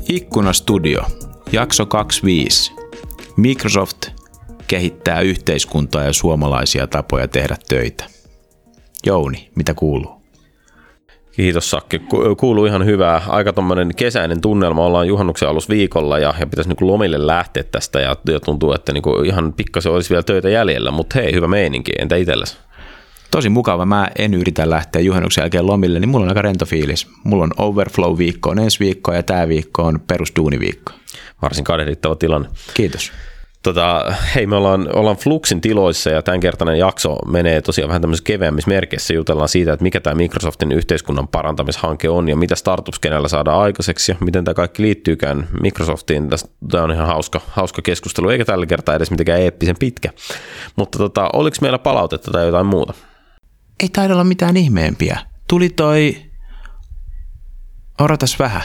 Ikkunastudio, jakso 25. Microsoft kehittää yhteiskuntaa ja suomalaisia tapoja tehdä töitä. Jouni, mitä kuuluu? Kiitos Sakki. Kuuluu ihan hyvää. Aika tommoinen kesäinen tunnelma. Ollaan juhannuksen alusviikolla ja pitäisi niin lomille lähteä tästä ja tuntuu, että niin ihan pikkasen olisi vielä töitä jäljellä, mutta hei, hyvä meininki. Entä itsellesi? Tosi mukava. Mä en yritä lähteä juhannuksen jälkeen lomille, niin mulla on aika rento fiilis. Mulla on overflow-viikko on ensi viikko ja tää viikko on perusduuniviikko. Varsin kadehdittava tilanne. Kiitos. Hei, me ollaan Fluxin tiloissa ja tämänkertainen jakso menee tosiaan vähän tämmöisessä keveämmissä merkeissä. Jutellaan siitä, että mikä tämä Microsoftin yhteiskunnan parantamishanke on ja mitä startup-skenellä saadaan aikaiseksi ja miten tämä kaikki liittyykään Microsoftiin. Tämä on ihan hauska keskustelu, eikä tällä kertaa edes mitenkään eeppisen pitkä. Mutta oliko meillä palautetta tai jotain muuta? Ei taida olla mitään ihmeempiä. Tuli odotas vähän.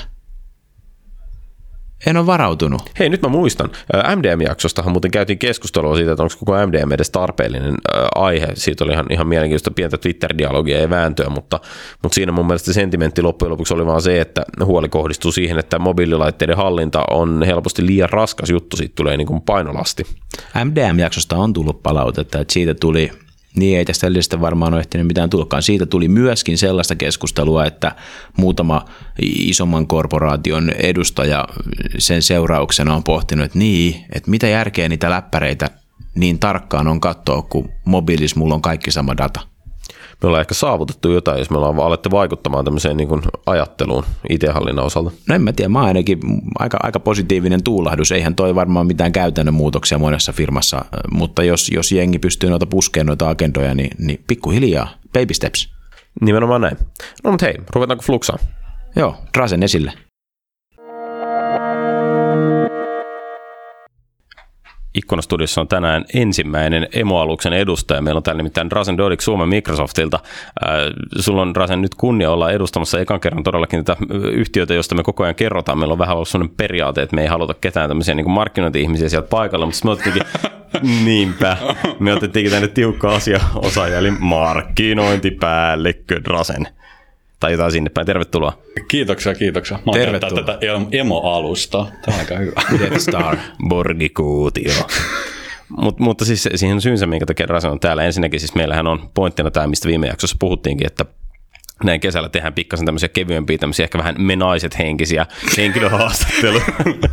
En ole varautunut. Hei, nyt mä muistan. MDM-jaksostahan muuten käytiin keskustelua siitä, että onko koko MDM edes tarpeellinen aihe. Siitä oli ihan mielenkiintoista pientä Twitter-dialogia ja vääntöä, mutta siinä mun mielestä sentimentti loppujen lopuksi oli vaan se, että huoli kohdistuu siihen, että mobiililaitteiden hallinta on helposti liian raskas juttu, siitä tulee niin kuin painolasti. MDM-jaksosta on tullut palautetta, että siitä tuli... Niin ei tästä edellisestä varmaan ole ehtinyt mitään tullutkaan. Siitä tuli myöskin sellaista keskustelua, että muutama isomman korporaation edustaja sen seurauksena on pohtinut, että mitä järkeä niitä läppäreitä niin tarkkaan on katsoa, kun mobiilis mulla on kaikki sama data. Me ollaan ehkä saavutettu jotain, jos me ollaan alettu vaikuttamaan tämmöiseen niin kuin ajatteluun IT-hallinnan osalta. No en mä tiedä, mä oon ainakin aika positiivinen tuulahdus. Eihän toi varmaan mitään käytännön muutoksia monessa firmassa, mutta jos jengi pystyy noita puskeen noita agendoja, niin pikkuhiljaa, baby steps. Nimenomaan näin. No mutta hei, ruvetaanko Fluxaan? Joo, Drazen esille. Ikkunastudiossa on tänään ensimmäinen emoaluksen edustaja. Meillä on täällä nimittäin Drazen Dodik Suomen Microsoftilta. Sulla on, Drazen, nyt kunnia olla edustamassa ekan kerran todellakin tätä yhtiötä, josta me koko ajan kerrotaan. Meillä on vähän ollut sellainen periaate, että me ei haluta ketään tämmöisiä niin kuin markkinointi-ihmisiä sieltä paikalla, mutta me otettiinkin, niinpä, me otettiinkin tänne tiukka asiaosaaja, eli markkinointipäällikkö Drazen. Tai jotain sinne päin. Tervetuloa. Kiitoksia. Mä oon tätä emo-alusta. Tämä on aika hyvä. Death Star. Borgikuutio. Mutta siis siihen on syynsä, minkä takia Drazen on täällä. Ensinnäkin siis meillähän on pointtina tämä, mistä viime jaksossa puhuttiinkin, että näin kesällä tehdään pikkasen tämmöisiä kevyempiä, tämmöisiä ehkä vähän menaiset henkisiä henkilöhaastatteluja.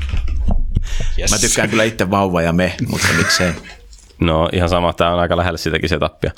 Yes. Mä tykkään kyllä itse vauva ja me, mutta miksei. No ihan sama, tämä on aika lähellä sitäkin setupia.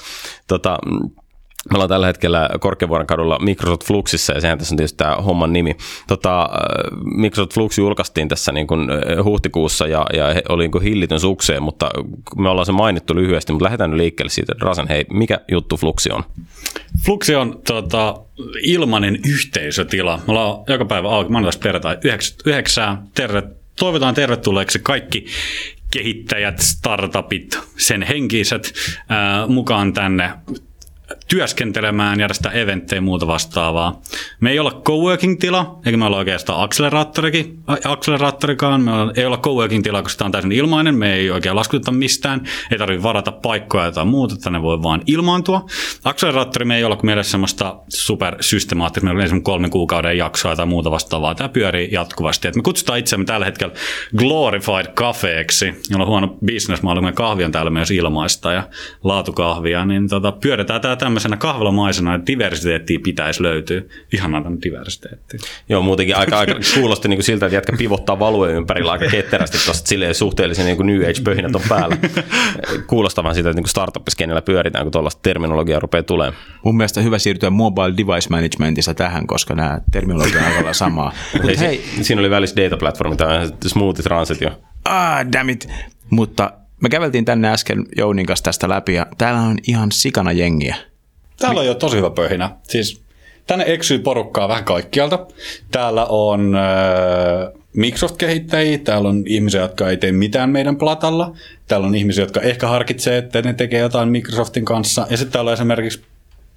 Me ollaan tällä hetkellä Korkeavuoren kadulla Microsoft Fluxissa, ja sehän tässä on tietysti tämä homman nimi. Microsoft Flux julkaistiin tässä niin kuin huhtikuussa, ja oli niin kuin hillitön sukseen, mutta me ollaan se mainittu lyhyesti, mutta lähdetään nyt liikkeelle siitä. Drazen, hei, mikä juttu Fluxi on? Fluxi on ilmainen yhteisötila. Me ollaan joka päivä auki, maanantaista perjantai 9. Toivotaan tervetulleeksi kaikki kehittäjät, startupit, sen henkiset mukaan tänne työskentelemään, järjestää eventtejä ja muuta vastaavaa. Me ei olla coworking-tila, eikä me olla oikeastaan akseleraattorikaan. Me ei olla coworking-tila, koska tämä on täysin ilmainen. Me ei oikein laskuteta mistään. Ei tarvitse varata paikkoja tai muuta, tänne voi vaan ilmaantua. Akseleraattori me ei olla meille semmoista supersystemaattista. Meillä on esimerkiksi 3 kuukauden jaksoa tai muuta vastaavaa. Tämä pyörii jatkuvasti. Et me kutsutaan itseämme tällä hetkellä glorified cafeeksi, jolla on huono business-malli. Meidän kahvi on täällä myös ilmaista ja laatukahvia. Niin pyöritään tämä tämmöisenä kahvilamaisena, että diversiteettiä pitäisi löytyä. Ihanaa tämän diversiteettiä. Joo, muutenkin aika kuulosti niin kuin siltä, että jätkä pivottaa valueen ympärillä aika ketterästi, tuosta silleen suhteellisen niin kuin New Age-pöhinät on päällä. Kuulostaa vaan siitä, että niin startup-skenellä pyöritään, kun tuollaista terminologiaa rupeaa tulemaan. Mun mielestä hyvä siirtyä mobile device managementissa tähän, koska nämä terminologiat on aika samaa. Hei, siinä oli välissä data platformi, tämä on smooth transitio. Damn it. Mutta me käveltiin tänne äsken Jounin kanssa tästä läpi ja täällä on ihan sikana jengiä. Täällä on jo tosi hyvä pöhinä. Siis tänne eksyy porukkaa vähän kaikkialta. Täällä on Microsoft-kehittäjiä, täällä on ihmisiä, jotka ei tee mitään meidän platalla. Täällä on ihmisiä, jotka ehkä harkitsee, että ne tekee jotain Microsoftin kanssa. Ja sitten täällä on esimerkiksi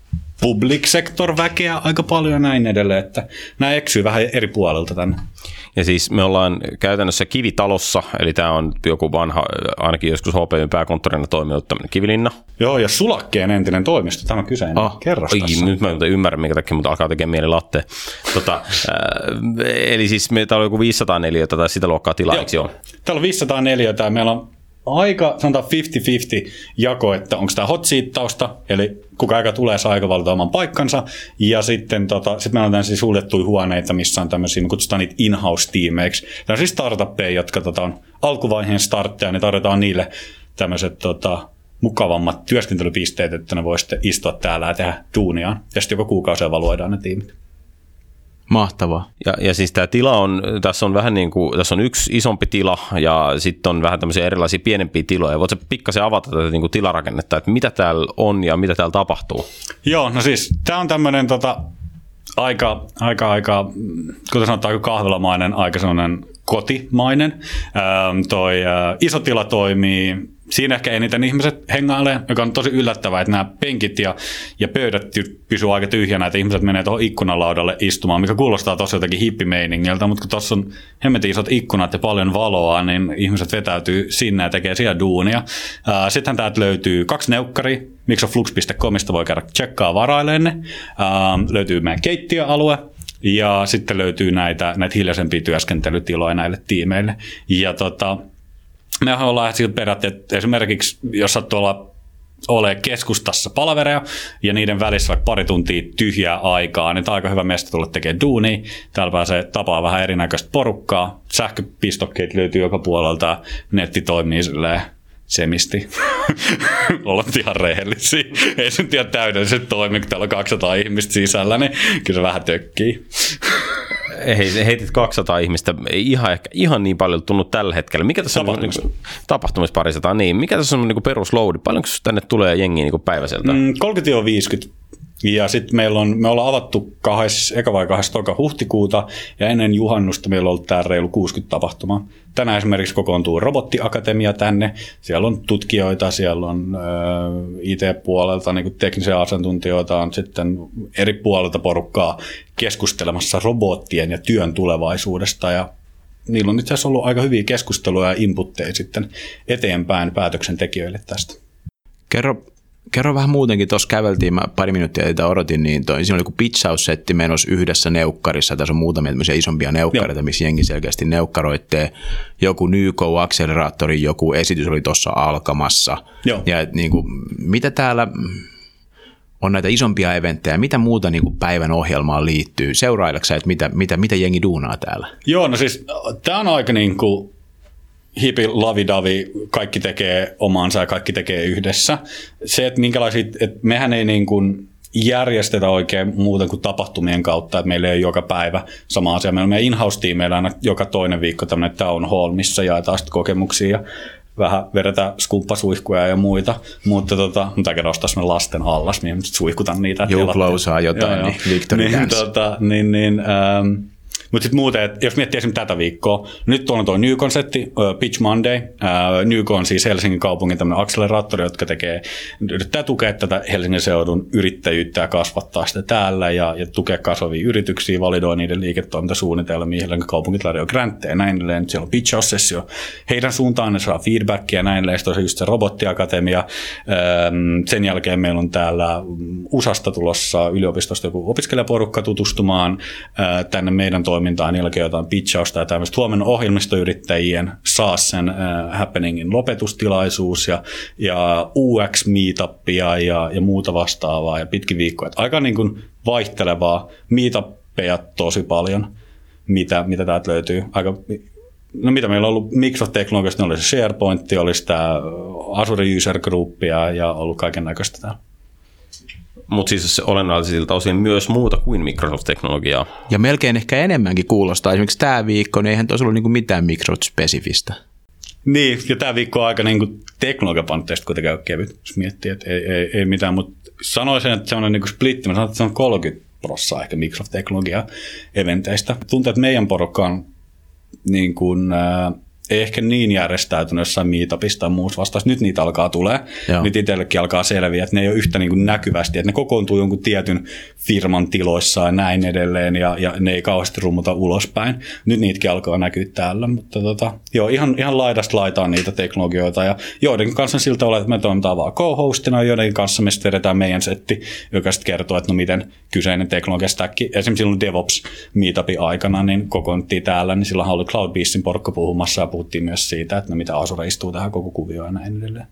public sector väkeä aika paljon ja näin edelleen, että nämä eksyy vähän eri puolelta tänne. Ja siis me ollaan käytännössä Kivitalossa, eli tämä on joku vanha, ainakin joskus HP:n pääkonttorina toiminut tämmöinen Kivilinna. Joo, ja Sulakkeen entinen toimisto, tämä kyseinen kerrostassa. Nyt mä en ymmärrä, minkä takia, mutta alkaa tekemään mieli latte. Eli siis täällä on joku 504 tai sitä luokkaa tilaa, eikö joo? Täällä on 504, ja meillä on aika, sanotaan 50-50 jako, että onko tämä hot seat-tausta, eli kuka aika tulee, saa aika valita oman paikkansa, ja sitten sit meillä on tämmöisiä suljettuja huoneita, missä on tämmöisiä, me kutsutaan niitä in-house-tiimeiksi, tämmöisiä startuppeja, jotka on alkuvaiheen startteja, niin tarjotaan niille tämmöiset mukavammat työskentelypisteet, että ne voi sitten istua täällä ja tehdä duuniaan, ja sitten joka kuukausi evaluoidaan ne tiimit. Mahtavaa. Ja siis tämä tila on, tässä on vähän niin kuin, tässä on yksi isompi tila ja sitten on vähän tämmöisiä erilaisia pienempiä tiloja. Voitko pikkasen avata tätä niin kuin tilarakennetta, että mitä täällä on ja mitä täällä tapahtuu? Joo, no siis tämä on tämmöinen aika, kuten sanotaan, aika kahvilamainen, aika sellainen kotimainen. Iso tila toimii. Siinä ehkä eniten ihmiset hengailee, joka on tosi yllättävää, että nämä penkit ja pöydät pysyvät aika tyhjänä, että ihmiset menee tuohon ikkunalaudalle istumaan, mikä kuulostaa tosi jotenkin hippimeiningiltä, mutta kun tuossa on hemmetin isot ikkunat ja paljon valoa, niin ihmiset vetäytyy sinne ja tekee siellä duunia. Sittenhän täältä löytyy 2 neukkaria, mixoflux.comista voi käydä tsekkaa varailemaan ne. Löytyy meidän keittiöalue. Ja sitten löytyy näitä hiljaisempia työskentelytiloja näille tiimeille. Ja mehän ollaan siltä peräti, että esimerkiksi jos sattuu ole keskustassa palavereja ja niiden välissä vaikka pari tuntia tyhjää aikaa, niin tämä on aika hyvä mesta tulla tekemään duunia. Täällä pääsee tapaa vähän erinäköistä porukkaa. Sähköpistokkeet löytyy joka puolelta. Netti toimii silleen semisti. Ollaan ihan rehellisiä. Ei se nyt ihan täydellisesti toimi, kun täällä on 200 ihmistä sisällä, niin kyllä se vähän tökkii. Heitit 200 ihmistä, ei ihan niin paljon tunnu tällä hetkellä. Mikä tässä on tapahtumissa parisataa? Niin, mikä tässä on niin perusloadi? Paljonko tänne tulee jengiä niin päiväseltä? 30-50. Ja sitten me ollaan avattu 2. huhtikuuta ja ennen juhannusta meillä on ollut täällä reilu 60 tapahtumaa. Tänään esimerkiksi kokoontuu Robottiakatemia tänne. Siellä on tutkijoita, siellä on IT-puolelta niin teknisiä asiantuntijoita, on sitten eri puolelta porukkaa keskustelemassa robottien ja työn tulevaisuudesta. Ja niillä on itse asiassa ollut aika hyviä keskusteluja ja inputteja sitten eteenpäin päätöksentekijöille tästä. Kerro vähän muutenkin, tuossa käveltiin, mä pari minuuttia teitä odotin, niin siinä oli joku pitchaussetti menossa yhdessä neukkarissa, tässä on muutamia tämmöisiä isompia neukkareita, missä jengi selkeästi neukkaroittee, joku NYCO-akseleraattori, joku esitys oli tuossa alkamassa, ja niin kuin, mitä täällä on näitä isompia eventtejä, mitä muuta niin kuin päivän ohjelmaan liittyy, seuraileeko sä, että mitä jengi duunaa täällä? Joo, no siis tämä on aika niin kuin hipi lavidavi, kaikki tekee omaansa ja kaikki tekee yhdessä. Se, että mehän ei niin kuin järjestetä oikein muuten kuin tapahtumien kautta, että meillä ei ole joka päivä sama asia. Meillä on meidän in-house-tiimeillä aina joka toinen viikko tämmöinen town hall, missä jaetaan sitten kokemuksia ja vähän vedetään skumppasuihkuja ja muita, mutta mutta kerran ostaa semmoinen lasten allas, mihin suihkutan niitä. Jouklausaa jotain, niin Victory Dance. Mutta sitten muuten, että jos miettii esimerkiksi tätä viikkoa, nyt tuolla on tuo New-konsepti, Pitch Monday. New on siis Helsingin kaupungin tämmöinen akseleraattori, jotka yrittää tukea tätä Helsingin seudun yrittäjyyttä ja kasvattaa sitä täällä ja tukea kasvavia yrityksiä, validoi niiden liiketoimintasuunnitelmia, Helsingin kaupunki tarjoaa grantteja ja näin edelleen. Siellä on pitch-sessio heidän suuntaan, ne saa feedbackia ja näin edelleen. Sitten on just se Robottiakatemia. Sen jälkeen meillä on täällä USAsta tulossa yliopistosta joku opiskelijaporukka tutustumaan tänne meidän toimintaan, niilläkin jotain pitchausta ja tämmöistä. Huomenna ohjelmistoyrittäjien saa sen happeningin lopetustilaisuus ja UX-meetupia ja muuta vastaavaa ja pitkin viikkoa. Aika niin kuin vaihtelevaa meetuppeja tosi paljon, mitä täältä löytyy. No mitä meillä on ollut Microsoft-teknologiasta, oli se SharePoint, oli sitä Azure User Groupia ja ollut kaiken näköistä täällä. Mutta siis olennaisilta osin myös muuta kuin Microsoft-teknologiaa. Ja melkein ehkä enemmänkin kuulostaa. Esimerkiksi tämä viikko, niin eihän tuossa ollut niinku mitään Microsoft-spesifistä. Niin, ja tämä viikko on aika niinku teknologiapankteista kuitenkin on kevyt, jos miettii, että ei mitään. Mutta sanoisin, että se on niinku splitti. Mä sanoin, että se on 30% ehkä Microsoft-teknologia-eventeistä. Tuntuu, että meidän porukka on niin kuin, ei ehkä niin järjestäytynyt jossain meetupista tai muussa vastaus. Nyt niitä alkaa tulee. Nyt itsellekin alkaa selviä, että ne ei ole yhtä niin kuin näkyvästi, että ne kokoontuu jonkun tietyn firman tiloissa ja näin edelleen, ja ne ei kauheasti rummuta ulospäin. Nyt niitäkin alkaa näkyä täällä, mutta ihan laidasta laitaan niitä teknologioita, ja joidenkin kanssa siltä ole, että me toimitaan vaan co-hostina, joidenkin kanssa me sitten vedetään meidän setti, joka sitten kertoo, että no miten kyseinen teknologiastäkki, esimerkiksi silloin DevOps meetupin aikana, niin kokoonnuttiin täällä, niin silloin oli CloudBeastin porukka puhumassa, ja puhuttiin myös siitä, että no mitä Azure istuu tähän koko kuvioon ja näin edelleen.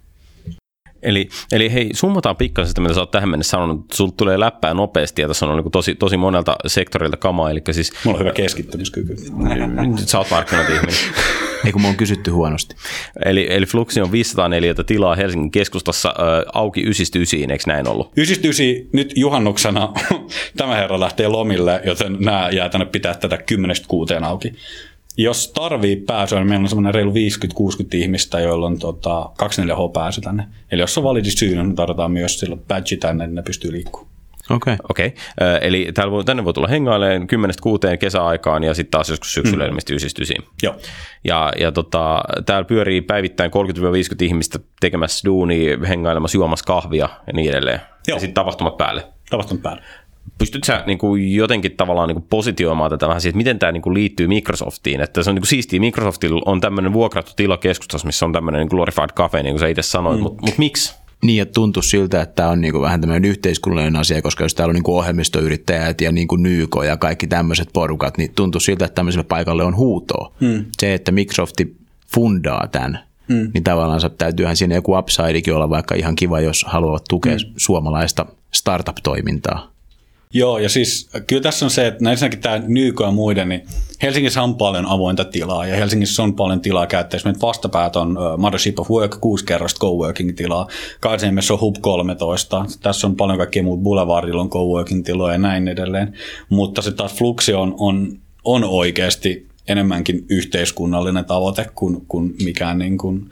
Eli hei, summataan pikkasen sitä, mitä sä oot tähän mennessä sanonut. Sulta tulee läppää nopeasti ja tässä on niin tosi monelta sektorilta kamaa. Eli siis, mulla on hyvä keskittymiskyky. Sä oot markkinointi-ihminen. Ei kun mä oon kysytty huonosti. Eli Fluxi on 504 tilaa Helsingin keskustassa auki 9-9, eikö näin ollut? 9-9 nyt juhannuksena tämä herra lähtee lomille, joten nämä jää tänne pitää tätä 10-6 auki. Jos tarvii pääsyä, niin meillä on semmoinen reilu 50-60 ihmistä, joilla on 24H-pääsy tänne. Eli jos on validi syy, niin tarvitaan myös silloin badge tänne, niin ne pystyy liikkumaan. Okei. Eli tänne voi tulla hengailemaan 10-6 kesäaikaan ja sitten taas joskus syksyllä ilmeisesti 9-9. Joo. Ja täällä pyörii päivittäin 30-50 ihmistä tekemässä duunia, hengailemassa, juomassa kahvia ja niin edelleen. Joo. Ja sitten tapahtumat päälle. Pystytkö sä niin kuin jotenkin tavallaan niin kuin positioimaan tätä vähän siitä, että miten tämä niin kuin liittyy Microsoftiin? Että se on niin kuin siistiä, Microsoftilla on tämmöinen vuokrattu tila keskustassa, missä on tämmöinen glorified cafe, niin kuin sä itse sanoit, mutta miksi? Niin, ja tuntuu siltä, että tämä on niin kuin vähän tämmöinen yhteiskunnallinen asia, koska jos täällä on niin kuin ohjelmistoyrittäjät ja niin kuin Nyko ja kaikki tämmöiset porukat, niin tuntuu siltä, että tämmöiselle paikalle on huutoa. Se, että Microsofti fundaa tämän, niin tavallaan täytyyhän siinä joku upsidekin olla vaikka ihan kiva, jos haluavat tukea suomalaista startup-toimintaa. Joo, ja siis kyllä tässä on se, että ensinnäkin tämä Nyko ja muiden, niin Helsingissä on paljon avointa tilaa, ja Helsingissä on paljon tilaa käyttäessä. Meidän vastapäät on Mothership of Work, 6 kerrosta coworking-tilaa, Kaisaniemessä on Hub 13, tässä on paljon kaikkea muuta, Boulevardilla on coworking-tiloja ja näin edelleen, mutta se taas Fluxi on oikeasti enemmänkin yhteiskunnallinen tavoite kuin mikään niin kuin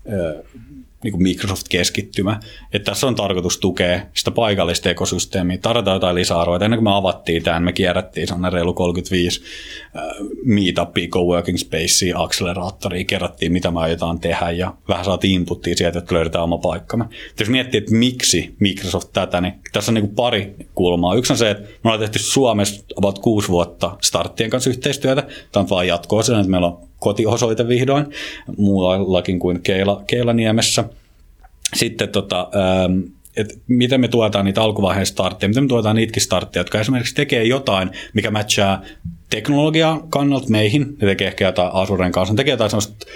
Microsoft-keskittymä. Että tässä on tarkoitus tukea sitä paikallista ekosysteemiä, tarjota jotain lisäarvoa. Ennen kuin me avattiin tämän, me kierrättiin sellainen reilu 35 meetupia, coworking spacea, acceleraattoria, kerrattiin mitä me aiotaan tehdä ja vähän saatiin inputtia sieltä, että löydetään oma paikkamme. Jos miettii, että miksi Microsoft tätä, niin tässä on niin kuin pari kulmaa. Yksi on se, että me ollaan tehty Suomessa about 6 vuotta starttien kanssa yhteistyötä. Tämä on vaan jatkoa sen, että meillä on kotiosoite vihdoin, muuallakin kuin Keilaniemessä. Sitten että miten me tuetaan niitä alkuvaiheen startteja, miten me tuetaan niitäkin startteja, jotka esimerkiksi tekee jotain, mikä matchaa teknologiaa kannalta meihin, ne tekee ehkä jotain Azuren kanssa, ne tekee jotain sellaista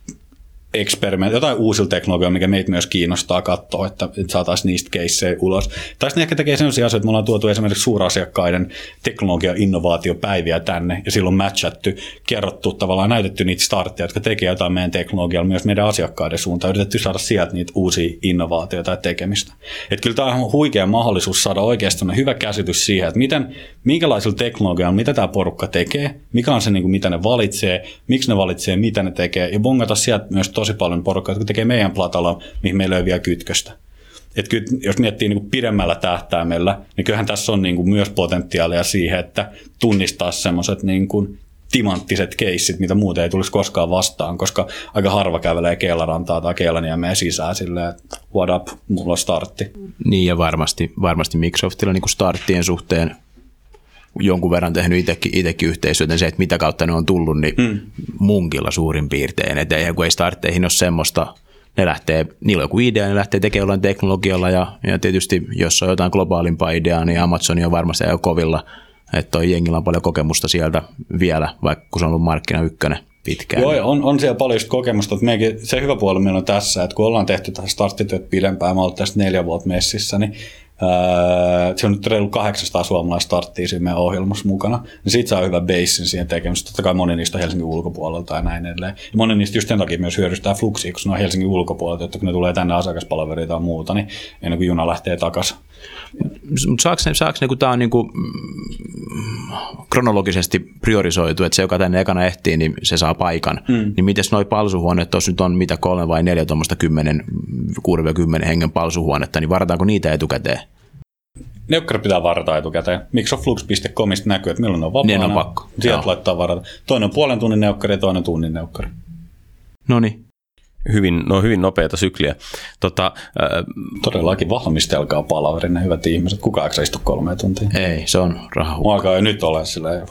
jotain uusilla teknologiaa, mikä meitä myös kiinnostaa katsoa, että saataisiin niistä keissejä ulos. Tai sitten ehkä tekee sellaisia asioita, että me ollaan tuotu esimerkiksi suurasiakkaiden teknologia-innovaatiopäiviä tänne, ja silloin matchattu, kerrottu tavallaan, näytetty niitä startteja, jotka tekee jotain meidän teknologialla myös meidän asiakkaiden suuntaan, yritetty saada sieltä niitä uusia innovaatioita ja tekemistä. Että kyllä tämä on huikea mahdollisuus saada oikeastaan hyvä käsitys siihen, että minkälaisilla teknologialla, mitä tämä porukka tekee, mikä on se, niin kuin, mitä ne valitsee, miksi ne valitsee, mitä ne tekee, ja bongata sieltä myös tosi paljon porukkaa, jotka tekee meidän platalla, mihin meillä ei ole vielä kytköstä. Et kyllä, jos miettii niin kuin pidemmällä tähtäimellä, niin kyllähän tässä on niin kuin myös potentiaalia siihen, että tunnistaa semmoiset niin kuin timanttiset keissit, mitä muuten ei tulisi koskaan vastaan, koska aika harva kävelee Keelarantaa tai Keilaniemeen sisään silleen, että what up, mulla on startti. Niin ja varmasti Microsoftilla niin kuin starttien suhteen jonkun verran tehnyt itsekin yhteistyötä, se, että mitä kautta ne on tullut, niin munkilla suurin piirtein. Että kun ei startteihin ole semmoista, niillä on joku idea, ne lähtee tekemään jollain teknologialla, ja tietysti jos on jotain globaalimpaa ideaa, niin Amazon on varmasti jo kovilla, että toi jengillä on paljon kokemusta sieltä vielä, vaikka kun se on ollut markkina ykkönen pitkään. Joo, on siellä paljon kokemusta, että se hyvä puoli meillä on tässä, että kun ollaan tehty tästä starttityöt pidempään, mä oon ollut tästä 4 vuotta messissä, niin se on nyt reilu 800 suomalaista starttia siinä meidän ohjelmassa mukana, niin siitä saa hyvä basin siihen tekemistä. Totta kai moni niistä on Helsingin ulkopuolelta ja näin edelleen. Ja moni niistä just sen takia myös hyödystää Fluxia, koska ne on Helsingin ulkopuolelta, että kun ne tulee tänne asiakaspalveluita tai muuta, niin ennen kuin juna lähtee takaisin. Mutta saako ne, kun tämä on niinku kronologisesti priorisoitu, että se, joka tänne ekana ehtii, niin se saa paikan, niin mites noi palsuhuoneet, tuossa nyt on mitä 3 vai 4 tuommoista 6-10 hengen palsuhuonetta, niin varataanko niitä etukäteen? Neukkari pitää varata etukäteen. Microsoftflux.comista näkyy, että milloin ne on vapaana. Niin on pakko. Sieltä laittaa varata. Toinen on 0,5 tunnin neukkari ja toinen tunnin neukkari. Noniin. Hyvin nopeata sykliä. Todellakin valmistelkaa palaverina, hyvät ihmiset. Kuka jaksaa istua 3 tuntia? Ei, se on raha. Mua alkaa jo nyt olla silleen.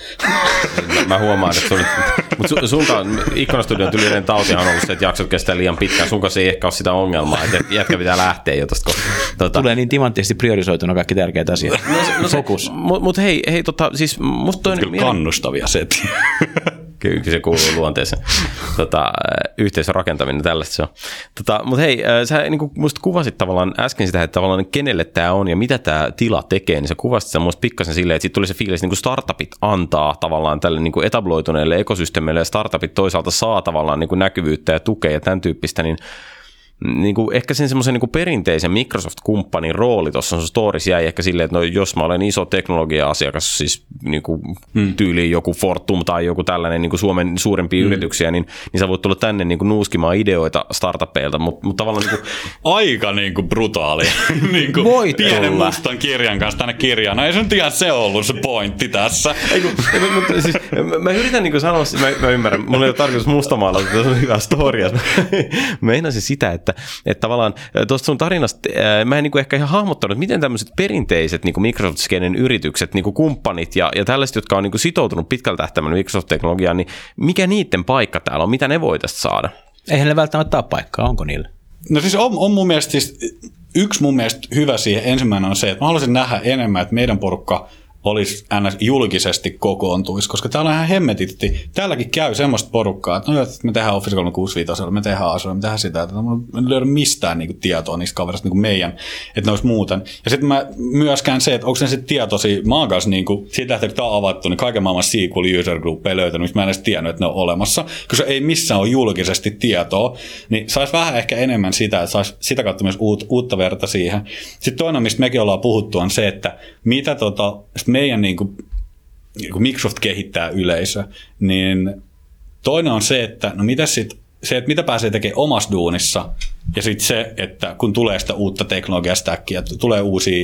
Mä huomaan, että mutta sunkaan Ikkunastudion tyylinen tautihan on ollut se, että jaksot kestää liian pitkään. Sun kanssa ei ehkä ole sitä ongelmaa, että jätkä pitää lähteä jo tosta. Tulee niin timanttisesti priorisoituna kaikki tärkeät asiat. Fokus. Mutta hei, siis musta toinen... Kyllä kannustavia setiä. Kyllä se kuuluu luonteeseen. Yhteisön rakentaminen, tällaista se on. Mutta hei, sä niin musta kuvasit tavallaan äsken sitä, että tavallaan kenelle tämä on ja mitä tämä tila tekee, niin sä kuvasit sen musta pikkasen silleen, että siitä tuli se fiilis, että niin startupit antaa tavallaan tälle niin etabloituneelle ekosysteemille ja startupit toisaalta saa tavallaan niin näkyvyyttä ja tukea ja tämän tyyppistä, niin kuin ehkä sen semmoisen niin perinteisen Microsoft-kumppanin rooli tuossa on storissa jäi ehkä silleen, että no, jos mä olen iso teknologia-asiakas, siis niin kuin tyyliin joku Fortum tai joku tällainen niin kuin Suomen suurimpia yrityksiä, niin sä voit tulla tänne niin kuin nuuskimaan ideoita startupeilta, mutta tavallaan... Niin kuin... Aika niin kuin brutaali. niin kuin pienen mustan kirjan kanssa tänne kirjaan. No ei se nyt ihan se ollut se pointti tässä. Siis, mä yritän niin kuin sanoa, mä ymmärrän, mulla ei ole tarkoitus mustamaalla, että se on hyvä storia. Meinasin sitä, että tavallaan tuosta sun tarinasta mä en niin kuin ehkä ihan hahmottanut, että miten tämmöiset perinteiset niin kuin Microsoft-skenen yritykset, niin kuin kumppanit ja tällaiset, jotka on niin kuin sitoutunut pitkällä tähtäimellä Microsoft-teknologiaan, niin mikä niiden paikka täällä on? Mitä ne voi tästä saada? Eihän ne välttämättä ole paikkaa, onko niille? No siis on mun mielestä yksi mun mielestä hyvä siihen ensimmäinen on se, että mä haluaisin nähdä enemmän, että meidän porukka olisi julkisesti kokoontuisi, koska täällä on ihan hemmetitti. Täälläkin käy semmoista porukkaa, että no, me tehdään Office 365, me tehdään Azure, me tehdään sitä, että me ei löydä mistään niinku tietoa niistä kaverista niinku meidän, että ne olisi muuten. Ja sitten mä myöskään se, että onko ne sitten tietoisia, mä oon kanssa niinku, siitä lähtee, kun tää on avattu, niin kaiken maailman SQL user groupeja löytänyt, mistä mä en edes tiennyt, että ne on olemassa, koska ei missään ole julkisesti tietoa, niin saisi vähän ehkä enemmän sitä, että saisi sitä kautta myös uutta verta siihen. Sitten toinen, mistä mekin ollaan puhuttu, on se, että mitä meidän niin kuin Microsoft kehittää yleisö, niin toinen on se, että no mitä sitten se, että mitä pääsee tekemään omassa duunissa, ja sitten se, että kun tulee sitä uutta teknologiastackia, tulee uusia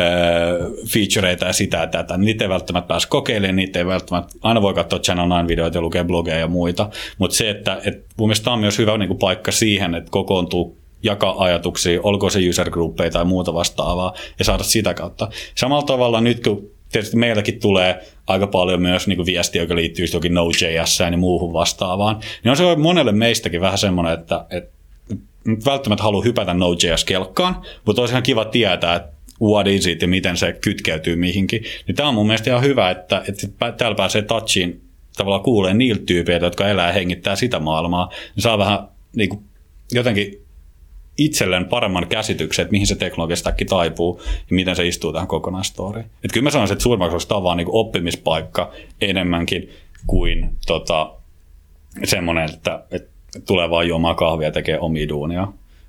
featureita ja sitä ja tätä, niin niitä ei välttämättä pääse kokeilemaan, niitä ei välttämättä, aina voi katsoa Channel 9-videoita ja lukea blogeja ja muita, mutta se, että mun mielestä tämä on myös hyvä niin kuin paikka siihen, että kokoontuu jakaa ajatuksia, olkoon se user groupeja tai muuta vastaavaa, ja saada sitä kautta. Samalla tavalla nyt, kun tietysti meilläkin tulee aika paljon myös niin kuin viestiä, joka liittyy johonkin Node.js ja muuhun vastaavaan, niin on se monelle meistäkin vähän semmoinen, että välttämättä haluaa hypätä Node.js-kelkkaan, mutta olisi ihan kiva tietää, että what is it ja miten se kytkeytyy mihinkin. Niin tämä on mun mielestä ihan hyvä, että täällä pääsee touchiin tavallaan kuulee niiltä tyypeiltä, jotka elää ja hengittää sitä maailmaa, niin saa vähän niin kuin, jotenkin itselleen paremman käsityksen, että mihin se teknologiastakin taipuu ja miten se istuu tähän kokonaistoriin. Että kyllä mä sanoisin, että suurimmaksi olisi vaan niin oppimispaikka enemmänkin kuin semmoinen, että tulee vaan juomaan kahvia ja tekee omia duunia.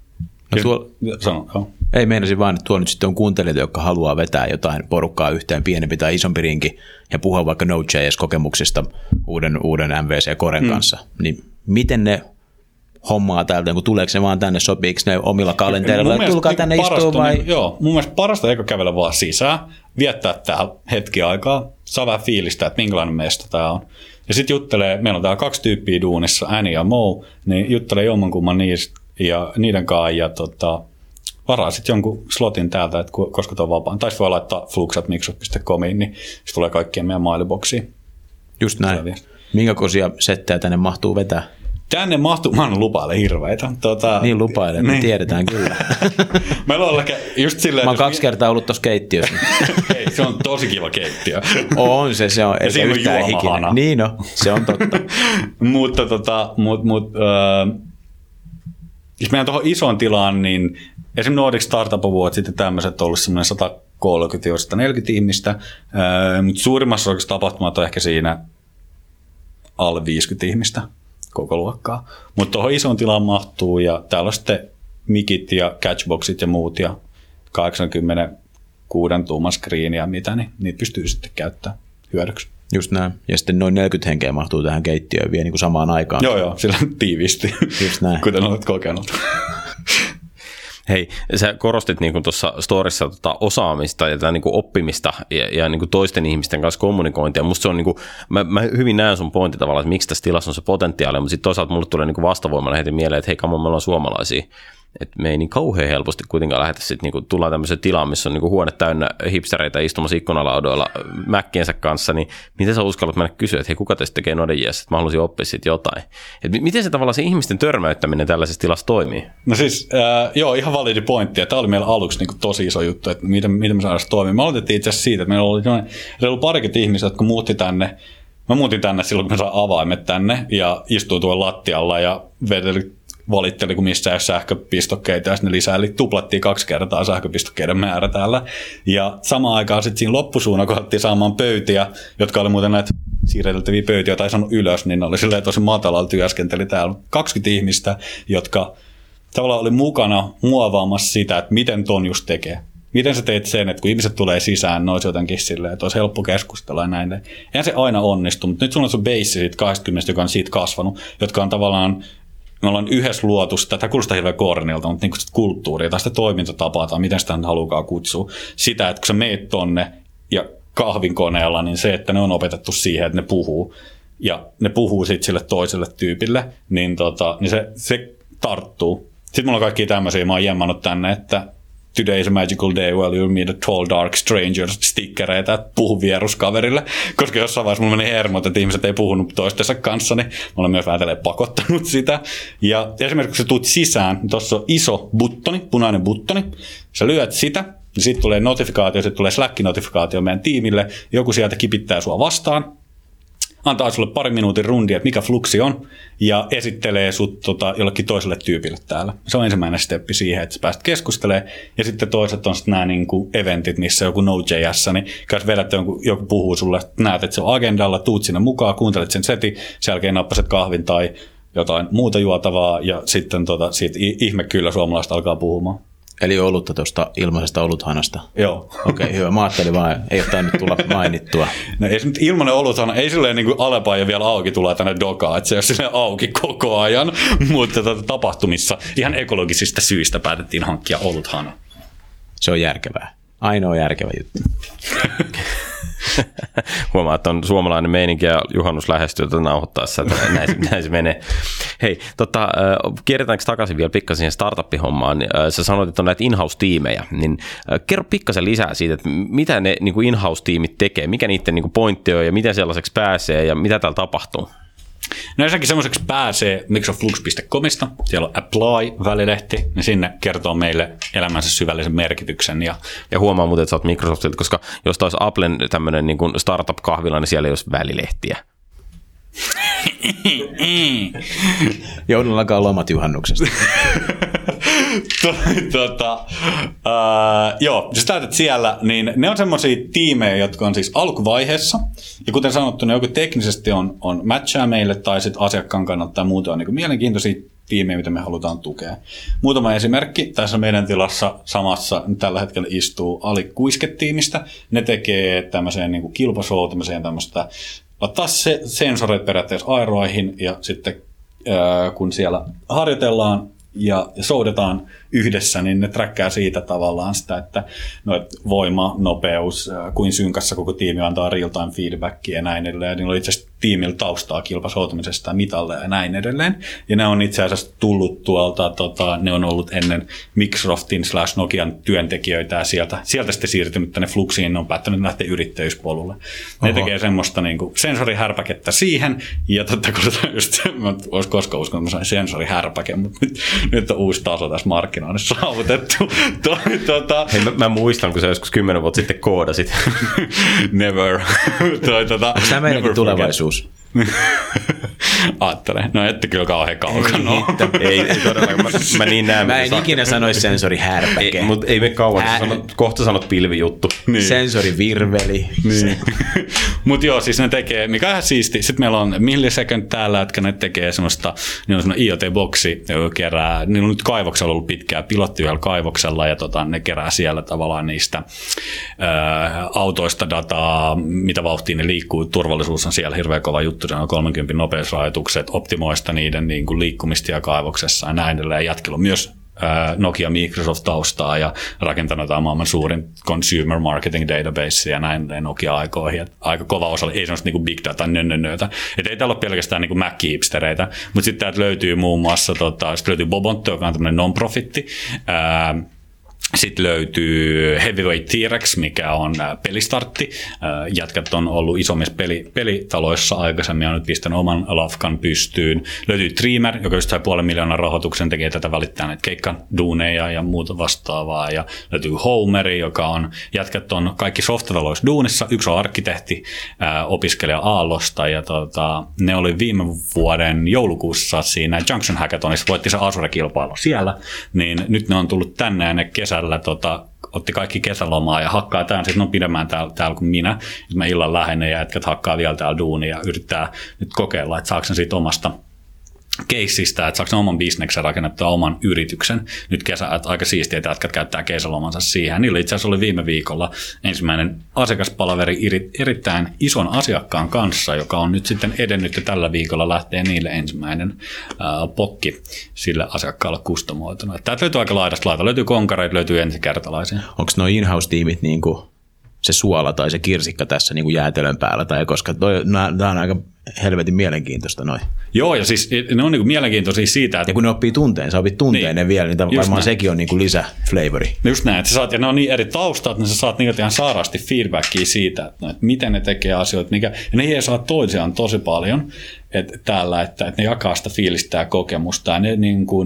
Ei meinasin vaan, että tuo nyt sitten on kuuntelijoita, jotka haluaa vetää jotain porukkaa yhteen, pienempi tai isompi rinki ja puhua vaikka Node.js-kokemuksista uuden MVC-koren kanssa. Niin miten ne hommaa täältä, kun tuleeko ne vaan tänne, sopiiko ne omilla kalentereilla, tulkaa tänne istua vai? Niin, joo, mun mielestä parasta eikä kävellä vaan sisään, viettää täällä hetki aikaa, saa vähän fiilistä, että minkälainen mesta tää on. Ja sitten juttelee, meillä on täällä 2 tyyppiä duunissa, Annie ja Mo, niin juttelee jommankumman niistä ja niiden kanssa ja varaa sitten jonkun slotin täältä, että koska tuo on vapaan. Tai voi laittaa flux@microsoft.comiin, niin se tulee kaikkien meidän mailiboksiin. Just näin. Minkä kosia settejä tänne mahtuu vetää? Tänne mahtuu, mä annan lupaile hirveitä. Niin lupaile, me tiedetään kyllä. Meillä on just silleen, mä oon 2 kertaa ollut tuossa keittiössä. Ei, se on tosi kiva keittiö. On se on. Ja siinä on juomahana. Niin no, se on totta. Mutta jos mennään tuohon isoon tilaan, niin esimerkiksi Nordic Startup Award sitten tämmöiset on ollut semmoinen 130-140 ihmistä, mutta suurimmassa osassa tapahtumat on ehkä siinä alle 50 ihmistä koko luokkaa. Mutta tuohon isoon tilaan mahtuu ja täällä on sitten mikit ja catchboxit ja muut ja 86 tuuman screen ja mitä, niin niitä pystyy sitten käyttämään hyödyksi. Just näin. Ja sitten noin 40 henkeä mahtuu tähän keittiöön vielä niin kuin samaan aikaan. Joo, sillä tiivisti, just näin. kuten olet kokenut. Hei, sä korostit niin tuossa storissa osaamista ja niin oppimista ja niin toisten ihmisten kanssa kommunikointia. Musta se on, niin kuin, mä hyvin näen sun pointti tavallaan, että miksi tässä tilassa on se potentiaali, mutta sitten toisaalta mulle tulee niin vastavoimalla heti mieleen, että hei, me ollaan suomalaisia. Että me ei niin kauhean helposti kuitenkaan lähdetä sitten, niin tullaan tämmöiseen tilaan, missä on niin huone täynnä hipstereitä istumassa ikkunalaudoilla mäkkiensä kanssa, niin miten sä uskallat mennä kysyä, että hei, kuka teistä tekee Node.js, että mä haluaisin oppia siitä jotain. Et miten se tavallaan se ihmisten törmäyttäminen tällaisessa tilassa toimii? No siis, joo, ihan validi pointti, ja tämä oli meillä aluksi niin tosi iso juttu, että miten me saadaan toimia. Me aloitettiin itse asiassa siitä, että meillä oli parikymmentä ihmisiä, jotka muutti tänne. Mä muutin tänne silloin, kun mä sain avaimet tänne, ja istuin tuolla lattialla, ja valitteli, kun missä ei ole sähköpistokkeita, ja sitten lisää, eli tuplattiin 2 kertaa sähköpistokkeiden määrä täällä. Ja samaan aikaan sitten siinä loppusuuna kohdattiin saamaan pöytiä, jotka oli muuten näitä siirreteltäviä pöytiä, tai saanut ylös, niin ne oli silleen tosi matalalla työskenteli täällä. 20 ihmistä, jotka tavallaan oli mukana muovaamassa sitä, että miten ton just tekee. Miten sä teet sen, että kun ihmiset tulee sisään, ne olisi jotenkin silleen, että olisi helppo keskustella ja näin. Eihän se aina onnistu, mutta nyt sulla on se base siitä 20, joka on siitä kasvanut, jotka on tavallaan, me ollaan yhdessä luotu sitä, tämä kuulostaa hirveän koordinilta, mutta niin sitä kulttuuria tai sitä toimintatapaa tai miten sitä haluaa kutsua. Sitä, että kun sä meet tonne ja kahvinkoneella, niin se, että ne on opetettu siihen, että ne puhuu. Ja ne puhuu sitten sille toiselle tyypille, niin, niin se tarttuu. Sitten mulla on kaikkia tämmöisiä, mä oon jemmannut tänne, että today is a magical day where you'll meet a tall dark stranger -stickereitä, että puhu vieruskaverille, koska jossain vaiheessa mulla meni hermot, että ihmiset ei puhunut toistensa kanssa, niin mä olen myös vähän pakottanut sitä. Ja esimerkiksi kun sä tuut sisään, niin tuossa on iso buttoni, punainen buttoni, sä lyöt sitä, niin sitten tulee notifikaatio, sitten tulee Slack-notifikaatio meidän tiimille, joku sieltä kipittää sua vastaan, antaa sulle 2 minuutin rundia, että mikä fluksi on, ja esittelee sut jollekin toiselle tyypille täällä. Se on ensimmäinen steppi siihen, että sä pääset keskustelemaan, ja sitten toiset on sitten nämä niinku eventit, missä joku Node.js, niin jos vedät joku puhuu sulle, näet, että se on agendalla, tuut sinne mukaan, kuuntelet sen setin, sen jälkeen nappaset kahvin tai jotain muuta juotavaa, ja sitten siitä ihme kyllä suomalaiset alkaa puhumaan. Eli olutta tuosta ilmaisesta oluthanasta. Joo. Okei, hyvä. Mä ajattelin vaan, ei ole tainnut tulla mainittua. No ei se nyt ilmainen oluthana, ei silleen niin kuin Alepa ja vielä auki tulee tänne dokaan, että se on silleen auki koko ajan, mutta tapahtumissa ihan ekologisista syistä päätettiin hankkia oluthana. Se on järkevää. Ainoa järkevä juttu. Huomaa, että on suomalainen meininki ja juhannus lähestyy tätä nauhoittaessa, että näin se menee. Hei, kierretäänkö takaisin vielä pikkasen siihen startup-hommaan? Sä sanoit, että on näitä in-house-tiimejä, niin kerro pikkasen lisää siitä, että mitä ne niin kuin in-house-tiimit tekee, mikä niiden niin kuin pointti on ja miten sellaiseksi pääsee ja mitä täällä tapahtuu? No ensinnäkin semmoiseksi pääsee microflux.comista, siellä on Apply-välilehti, niin sinne kertoo meille elämänsä syvällisen merkityksen. Ja huomaa muuten, että sä oot Microsoftilta, koska jos taas Applen tämmöinen niin kuin startup-kahvila, niin siellä ei olisi välilehtiä. Joudun alkaa lomat juhannuksesta. Joo, jos täytät siellä, niin ne on semmoisia tiimejä, jotka on siis alkuvaiheessa. Ja kuten sanottu, ne joko teknisesti on matchaa meille tai sitten asiakkaan kannalta tai muuta on niin mielenkiintoisia tiimejä, mitä me halutaan tukea. Muutama esimerkki. Tässä meidän tilassa samassa tällä hetkellä istuu Ali Kuiske-tiimistä. Ne tekee tämmöiseen niin kilpashow, tämmöistä laittaa sensoreita periaatteessa aeroihin ja sitten kun siellä harjoitellaan ja soudetaan yhdessä, niin ne träkkää siitä tavallaan sitä, että voima, nopeus, kuin synkassa koko tiimi antaa real-time feedbackia ja näin edelleen. Niillä on itse asiassa tiimillä taustaa kilpasoutumisesta ja mitalle ja näin edelleen. Ja ne on itse asiassa tullut tuolta, ne on ollut ennen Microsoftin / Nokian työntekijöitä ja sieltä sitten siirtynyt tänne Fluxiin, ne on päättänyt lähteä yrittäjyyspolulle. Ne tekee semmoista niin kuin sensorihärpäkettä siihen, ja just, mä olisi koskaan uskonut, että mä sain sensorihärpäke, mutta nyt on uusi taso tässä markkinoinnissa saavutettu. Hei, mä muistan, kun sä joskus 10 vuotta sitten koodasit. Never. Onko tämä meidänkin tulevaisuus? Aattele. No ette kyllä kauhean kaukana. Ei todellakaan. Mä niin näen. Mä en ikinä sanoisi sensorihärpäke. Mutta ei me kauan. Kohta sanot pilvijuttu. Niin. Sensorivirveli. Niin. Mutta joo, siis ne tekee, mikä on ihan siisti. Sitten meillä on Millisecond täällä, jotka ne tekee semmoista, niin on semmoinen IoT-boksi, joka kerää, niillä on nyt kaivoksella ollut pitkää pilotti yhdellä kaivoksella, ja ne kerää siellä tavallaan niistä autoista dataa, mitä vauhtia ne liikkuu. Turvallisuus on siellä hirveän kova juttu. Se on 30 nopeusrajoitukset, optimoista niiden niin kuin liikkumista ja kaivoksessa ja näin edelleen. Jätkillä on myös Nokia Microsoft-taustaa ja rakentanut maailman suurin consumer marketing database ja näin Nokia-aikoihin. Aika kova osa, ei semmoista niin big data nönnönnöitä. Että ei täällä ole pelkästään niin Mac-hipstereitä, mutta sitten täältä löytyy muun muassa, sitten löytyy Bobonto, joka on tämmöinen non-profitti. Sitten löytyy Heavyweight T-Rex, mikä on pelistartti. Jätkät on ollut isommissa pelitaloissa aikaisemmin ja nyt pistänyt oman lafkan pystyyn. Löytyy Dreamer, joka just sai 500,000 rahoituksen, tekee tätä välittää näitä keikkaduuneja ja muuta vastaavaa. Ja löytyy Homeri, joka on, jätkät on kaikki softataloissa duunissa. Yksi on arkkitehti, opiskelija Aallosta ja ne oli viime vuoden joulukuussa siinä Junction Hackathonissa, voitti se Azure-kilpailu siellä, niin nyt ne on tullut tänne ja ne kesällä otti kaikki kesälomaa ja hakkaa tämän, sitten on pidemmään täällä kuin minä. Mä illan lähden ja jätkät hakkaa vielä täällä duunia ja yrittää nyt kokeilla, että saako sen siitä omasta keissistä, että saako sen oman bisneksen rakennettua oman yrityksen. Nyt että aika siistiä, että jätkät käyttää kesälomansa siihen. Niillä itse asiassa oli viime viikolla ensimmäinen asiakaspalaveri erittäin ison asiakkaan kanssa, joka on nyt sitten edennyt ja tällä viikolla lähtee niille ensimmäinen pokki sille asiakkaalle kustomoituna. Täältä löytyy aika laidasta laita. Löytyy konkareita, löytyy ensikertalaisia. Onko nuo in-house-tiimit niinku se suola tai se kirsikka tässä niinku jäätelön päällä, tai koska tämä on aika helvetin mielenkiintoista noin. Joo, ja siis ne on niinku mielenkiintoisia siitä, että... Ja kun ne oppii tunteen, sä opit tunteen ne vielä, niin varmaan näin. Sekin on niinku lisäflavori. Just näin, että sä saat, ja ne on niin eri taustat, niin sä saat niinku ihan sairaasti feedbackia siitä, että miten ne tekee asioita, ja ne ei saa toisiaan tosi paljon että ne jakaa sitä fiilistä ja kokemusta, ja ne niin kuin...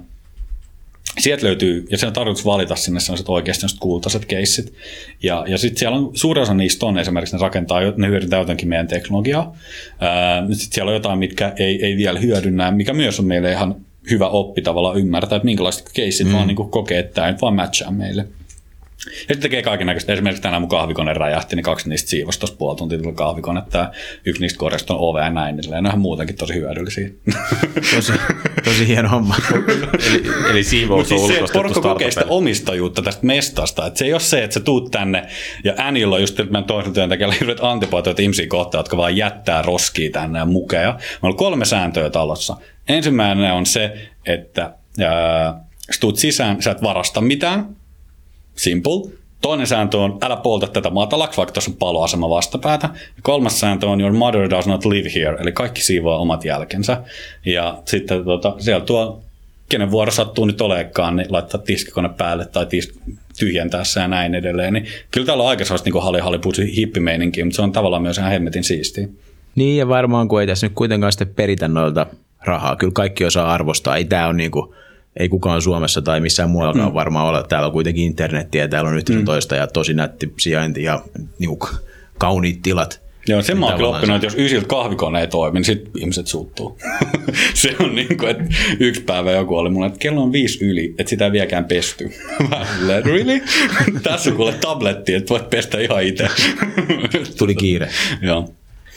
Sieltä löytyy, ja se on tarkoitus valita sinne sellaiset oikeasti kultaiset keissit. Ja sitten siellä on, suurin osa niistä on esimerkiksi, ne hyödyntää jotenkin meidän teknologiaa. Sitten siellä on jotain, mitkä ei vielä hyödynnä, mikä myös on meille ihan hyvä oppi tavallaan ymmärtää, että minkälaiset keissit vaan niin kokee, että tämä nyt vaan matchaa meille. Ja sitten tekee kaikennäköistä. Esimerkiksi tänään mun kahvikone räjähti, niin 2 niistä siivosi tuossa puoli tuntia tuli kahvikone, että yksi niistä korjasta on ove ja näin. Ne on ihan muutenkin tosi hyödyllisiä. Tosi hieno homma. eli siivous on ulkoistettu. Mutta porukka kokee sitä omistajuutta tästä mestasta. Että se ei ole se, että sä tuut tänne ja Anilla on just meidän toisella työntekijällä hirveät antipatioita ihmisiä kohtaan, jotka vaan jättää roskia tänne ja mukeja. Meillä on 3 sääntöä talossa. Ensimmäinen on se, että sä tuut sisään, sä et varasta mitään. Simple. Toinen sääntö on, älä polta tätä matalaksi, vaikka tuossa on paloasema vastapäätä. Ja 3. sääntö on, your mother does not live here, eli kaikki siivoaa omat jälkensä. Ja sitten siellä tuo, kenen vuoro sattuu nyt olekaan, niin laittaa tiskikone päälle tai tyhjentää se ja näin edelleen. Niin kyllä täällä on aika sellaista niin hallihallipuusi hippimeininkiä, mutta se on tavallaan myös ihan hemmetin siistiä. Niin, ja varmaan kun ei tässä nyt kuitenkaan sitten peritä noilta rahaa. Kyllä kaikki osaa arvostaa. Ei tämä ole niinku... Ei kukaan Suomessa tai missään muuallakaan varmaan ole. Täällä on kuitenkin internettiä ja täällä on toista ja tosi nätti sijainti ja niinku kauniit tilat. Joo, sen mä oon kyllä oppinut, että jos ysiltä kahvikone ei toimi, niin sitten ihmiset suuttuu. Se on niin kuin, että yksi päivä joku oli mulle, että kello on 5 yli, että sitä ei vieläkään pesty. Really? Tässä on kuule tabletti, että voit pestä ihan itse. Tuli kiire. Joo.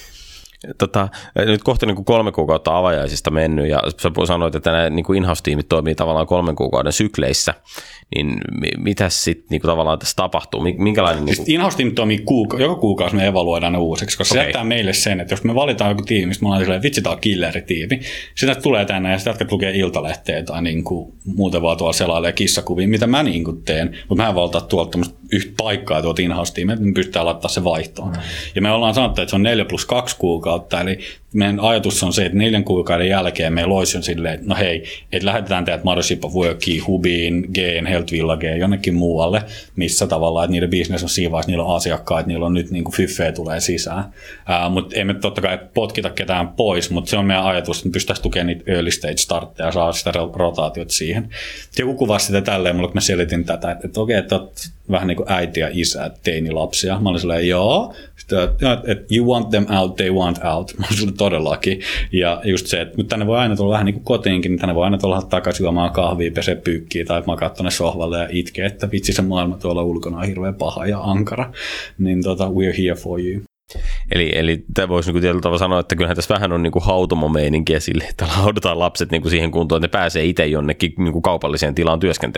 Nyt kohta niin 3 kuukautta avajaisista mennyt, ja sä sanoit, että nämä niin in-house-tiimit toimii tavallaan 3 kuukauden sykleissä, niin mitäs sitten niin tavallaan tässä tapahtuu? Minkälainen, niin in-house-tiimit toimii joka kuukausi, me evaluoidaan ne uusiksi, koska se jättää meille sen, että jos me valitaan joku tiimi, mistä me ollaan silleen, vitsi, tämä on killeritiimi, sitä tulee tänne ja sitä lukee iltalehteä tai niin kuin, muuten vaan tuolla selailee kissakuvia, mitä mä niin kuin teen, mutta mä en valtaa tuolta tämmöistä yhtä paikkaa tuolta in-house-tiimiä, että me pystytään laittaa se vaihtoon. Ja me ollaan sanottu, että se on 4+2 kuukautta, eli meidän ajatus on se, että 4 kuukauden jälkeen meillä olisi silleen, että no hei, että lähetetään teidät Mothership of Workiin, Hubiin, Geen, Health Villageen, jonnekin muualle, missä tavallaan, että niiden business on siinä vaiheessa, niillä on asiakkaat, niillä on nyt niin kuin fyffeä tulee sisään. Mutta emme totta kai potkita ketään pois, mutta se on meidän ajatus, että me pystyttäisiin tukemaan niitä early stage startteja ja saada sitä rotaatiota siihen. Joku kuvasi sitä tälleen, mulle kun mä selitin tätä, että okei, että olet vähän niin kuin äiti ja isä, teinilapsia. Mä olin silleen, joo, että you want them out, they want out. Mä olin silleen todellakin. Ja just se, että tänne voi aina tulla vähän niin kuin kotiinkin, niin tänne voi aina tulla takaisin juomaan kahvia, pesee pyykkiä tai makaa tuonne sohvalle ja itke, että vitsi se maailma tuolla ulkona on hirveän paha ja ankara. Niin we're here for you. Eli tämä voisi niin tietyllä tavalla sanoa, että kyllähän tässä vähän on niin hautomomeininkiä sille, että haudataan lapset niin siihen kuntoon, että ne pääsee itse jonnekin niin kaupalliseen tilaan työskentelemään.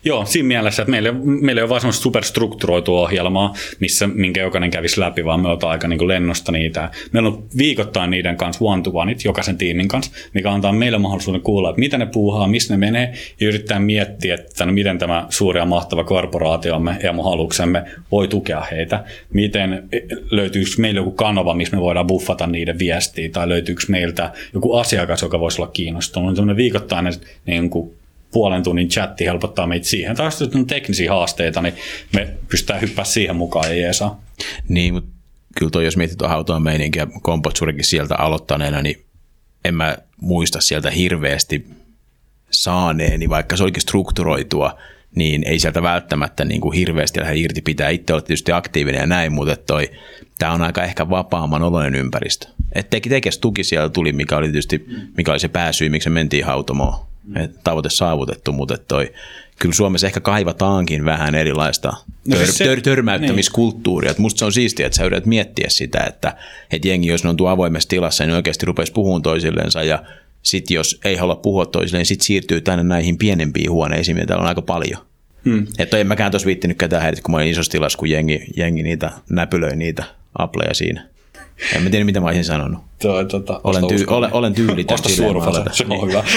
Joo, siinä mielessä, että meillä ei ole vain semmoista superstrukturoitua ohjelmaa, minkä jokainen kävisi läpi, vaan me otetaan aika niin kuin lennosta niitä. Meillä on viikoittain niiden kanssa one-to-oneit, jokaisen tiimin kanssa, mikä antaa meille mahdollisuuden kuulla, että mitä ne puuhaa, missä ne menee, ja yrittää miettiä, että miten tämä suuri ja mahtava korporaatiomme ja mun haluksemme voi tukea heitä. Miten löytyykö meillä joku kanava, missä me voidaan buffata niiden viestiä, tai löytyykö meiltä joku asiakas, joka voisi olla kiinnostunut. On semmoinen viikoittainen niin kuin puolen tunnin chatti helpottaa meitä siihen. Tai jos on teknisiä haasteita, niin me pystytään hyppää siihen mukaan ja jeesaa. Niin, mutta kyllä toi, jos mietit tuon hautaan meininkiä Kompotsurikin sieltä aloittaneena, niin en mä muista sieltä hirveästi saaneeni, vaikka se olikin strukturoitua, niin ei sieltä välttämättä niin kuin hirveästi lähde irti pitää. Itse olet tietysti aktiivinen ja näin, mutta tämä on aika ehkä vapaamman oloinen ympäristö. Että tekes tuki siellä tuli, mikä oli se pääsyy, miksi me mentiin hautomoon. Tavoite saavutettu, mutta kyllä Suomessa ehkä kaivataankin vähän erilaista törmäyttämiskulttuuria. Niin. Musta se on siistiä, että sä yrität miettiä sitä, että jengi, jos ne on tuo avoimessa tilassa, niin oikeasti rupeaisi puhumaan toisillensa, ja sitten jos ei halua puhua toisilleen, niin sitten siirtyy tänne näihin pienempiin huoneisiin, mitä täällä on aika paljon. Että en mäkään tuossa viittinyt ketään häiritä, kun mä olin isossa tilassa, kun jengi niitä näpylöi niitä apleja siinä. En mä tiedä, mitä mä olisin sanonut. Olen tyylitön. Osta suurvalta, se on hyvä.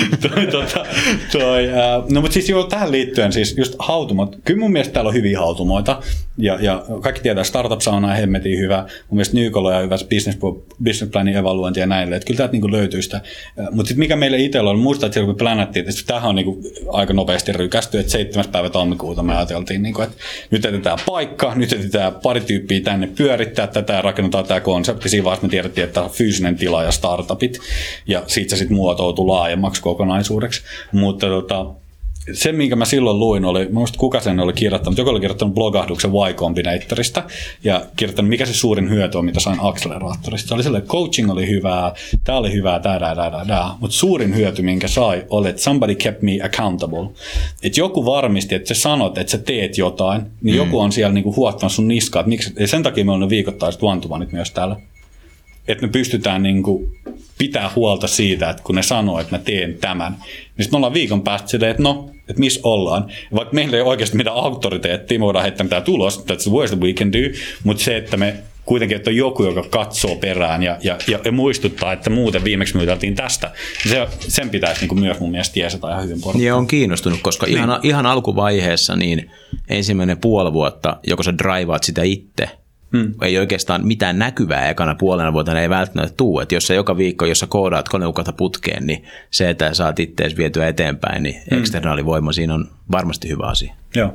No mutta siis tähän liittyen siis just hautumot. Kyllä mun mielestä täällä on hyviä hautumoita. Ja kaikki tietää, startup-sauna on hemmetin hyvä. Mun mielestä Nykolo on hyvä business planin evaluointi ja näille. Että kyllä täältä niinku löytyy sitä. Mutta sitten mikä meille itsellä on, muistaa, että siellä kun me plänättiin, että tämähän on niinku aika nopeasti rykästy, että 7. päivä tammikuuta me ajateltiin, niinku, että nyt etsitään paikka, nyt etsitään pari tyyppiä tänne pyörittää tätä ja rakennetaan tämä konsepti. Siinä vaiheessa me tiedettiin, että tämä fyysinen tila ja startupit, ja siitä se sitten muotoutui laajemmaksi kokonaisuudeksi. Mutta se, minkä mä silloin luin, oli, muista kuka sen oli kirjoittanut, joku oli kirjoittanut blogahduksen Y Combinatorista, ja kirjoittanut, mikä se suurin hyöty on, mitä sain Acceleratorista. Se oli sellainen, että coaching oli hyvää, tämä oli hyvää, mutta suurin hyöty, minkä sai, oli, että somebody kept me accountable. Että joku varmisti, että sä sanot, että sä teet jotain, niin joku on siellä niinku huottanut sun niskaa, että miksi, ja sen takia me on viikoittaiset one-to-oneit myös täällä. Että me pystytään niinku pitää huolta siitä, että kun ne sanoo, että mä teen tämän, niin sitten me ollaan viikon päästä silleen, että että missä ollaan. Ja vaikka meillä ei oikeasti mitään auktoriteettia, me voidaan heittää mitään tulos, that's the worst that we can do, mutta se, että me kuitenkin, että on joku, joka katsoo perään ja muistuttaa, että muuten viimeksi myyteltiin tästä, niin sen pitäisi niinku myös mun mielestä tiesata ihan hyvin porukkaan. Niin on kiinnostunut, koska ihan alkuvaiheessa niin ensimmäinen puoli vuotta, joko sä draivaat sitä itse, ei oikeastaan mitään näkyvää ekana puolena vuotena ei välttämättä tule. Että jos sä joka viikko, jos sä koodaat 3 kuukautta putkeen, niin se, että saat ittees vietyä eteenpäin, niin eksternaalivoima siinä on varmasti hyvä asia. Joo.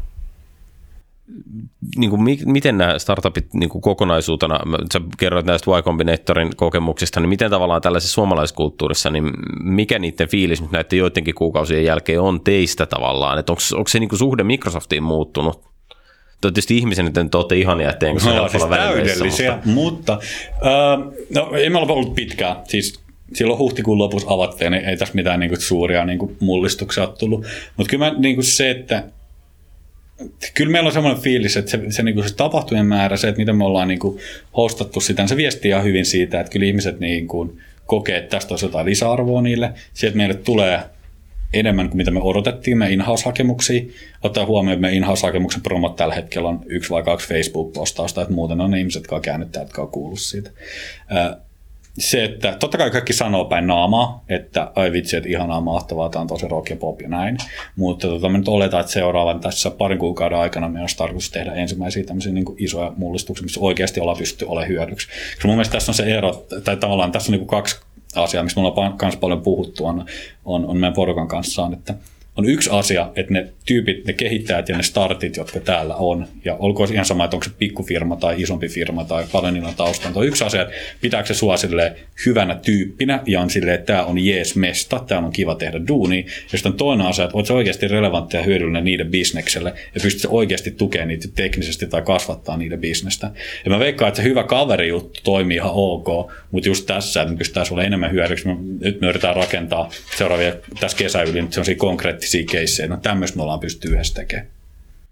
Niin kuin, miten nämä startupit niin kuin kokonaisuutena, sä kerroit näistä Y Combinatorin kokemuksista, niin miten tavallaan tällaisessa suomalaiskulttuurissa, niin mikä niiden fiilis nyt näiden joidenkin kuukausien jälkeen on teistä tavallaan? Että onko se niin kuin suhde Microsoftiin muuttunut? Tietysti ihmisen, että te olette ihania, että enkö se ole siis täydellisiä, mutta emme ole ollut pitkään. Siis silloin huhtikuun lopussa avattiin, niin ei tässä mitään niinku suuria niinku mullistuksia ole tullut. Mutta kyllä niinku se, että kyllä meillä on semmoinen fiilis, että se tapahtumien määrä, se, että miten me ollaan niinku hostattu sitä, se viestii ihan hyvin siitä, että kyllä ihmiset niinku kokee, että tästä olisi jotain lisäarvoa niille. Se, että meille tulee enemmän kuin mitä me odotettiin meidän in-house-hakemuksia. Ottaa huomioon, että meidän in-house-hakemuksen promot tällä hetkellä on 1 vai 2 Facebook-postausta, että muuten on ne ihmiset, jotka on käynyt jotka on kuullut siitä. Se, että totta kai kaikki sanoo päin naamaa, että ai vitsi, että ihanaa, mahtavaa, tämä on tosi rock ja pop ja näin. Mutta me nyt oletaan, että seuraavan tässä parin kuukauden aikana meidän olisi tarkoitus tehdä ensimmäisiä tämmöisiä niin kuin isoja mullistuksia, missä oikeasti ollaan pystytty olemaan hyödyksi. Koska mun mielestä tässä on se ero, tai tavallaan tässä on niin kuin 2 asia, mistä me ollaan myös paljon puhuttu, on meidän porukan kanssa, että on yksi asia, että ne tyypit, ne kehittäjät ja ne startit, jotka täällä on, ja olkoon ihan sama, että onko se pikkufirma tai isompi firma tai paljon niillä on taustaa, on yksi asia, että pitääkö se sua hyvänä tyyppinä ja on silleen, että tämä on jees mesta, tämä on kiva tehdä duunia, ja sitten on toinen asia, että olet se oikeasti relevantti ja hyödyllinen niiden bisnekselle, ja pystyt oikeasti tukemaan niitä teknisesti tai kasvattaa niiden bisnestä. Ja mä veikkaan, että se hyvä kaverijuttu toimii ihan ok, mutta just tässä, että me pystytään sulle enemmän hyödyksi, nyt me yritetään rakentaa seuraavia tässä kesän yli, nyt se on siinä konkreettisia keissejä, no tämmöistä me ollaan pystyy yhdessä tekemään.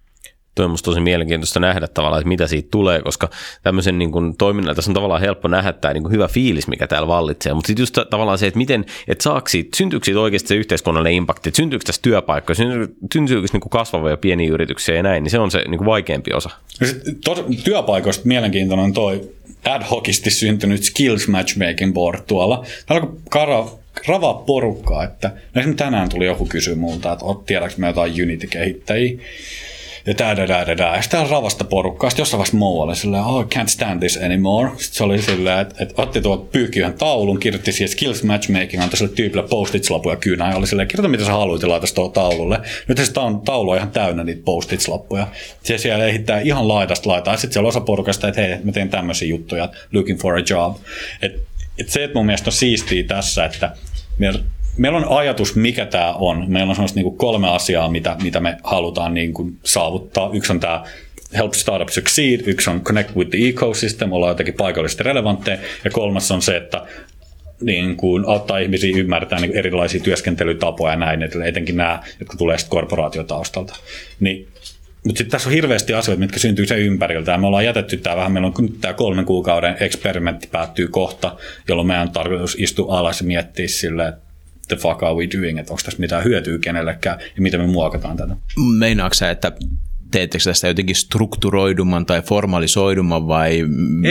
Tuo on musta tosi mielenkiintoista nähdä tavallaan, että mitä siitä tulee, koska tämmöisen niin kuin toiminnalla tässä on tavallaan helppo nähdä tämä niin kuin hyvä fiilis, mikä täällä vallitsee, mutta sitten just tavallaan se, että miten, että syntyykö siitä oikeasti se yhteiskunnallinen impakti, että syntyykö tässä työpaikkoja, syntyykö niin kuin kasvavia pieniä yrityksiä ja näin, niin se on se niin kuin vaikeampi osa. Työpaikoista mielenkiintoinen on toi ad hocisti syntynyt Skills Matchmaking Board tuolla. Täällä on ravaa porukkaa, että esimerkiksi tänään tuli joku kysyä multa, että tiedätkö me jotain Unity-kehittäjiä. Ja ja sitten ravasta porukkaa. Sitten jossain vaiheessa Mo oli silleen, can't stand this anymore. Sitten se oli silleen, että otti tuolta pyyhkiyhän taulun, kirjoitti siihen Skills Matchmaking, antoi sille tyypille post-its-lapuja kyynään ja oli silleen, kirjoita mitä sä haluat ja laita tuohon taululle. Nyt se taulu on ihan täynnä niitä post-its-lappuja. Se siellä ehittää ihan laidasta laitaan. Sitten siellä osa porukasta, että hei, mä teen tämmöisiä juttuja, looking for a job. Se, että mun mielestä on siistiä tässä, että meillä on ajatus, mikä tämä on. Meillä on semmoista niin 3 asiaa, mitä me halutaan niin kuin saavuttaa. Yksi on tämä Help Startups Succeed, yksi on Connect with the Ecosystem, ollaan jotenkin paikallisesti relevantteja, ja 3 on se, että niin kuin auttaa ihmisiä ymmärtämään niin erilaisia työskentelytapoja ja näin, etenkin nämä, jotka tulee sitten korporaatiotaustalta. Mutta sitten tässä on hirveästi asioita, mitkä syntyy sen ympäriltä, ja me ollaan jätetty tämä vähän, meillä on nyt tämä 3 kuukauden eksperimentti päättyy kohta, jolloin meidän on tarkoitus istua alas ja miettiä silleen, the fuck are we doing, että onko tässä mitään hyötyä kenellekään ja miten me muokataan tätä. Meinaatko sä, että teettekö tästä jotenkin strukturoidumman tai formalisoidumman vai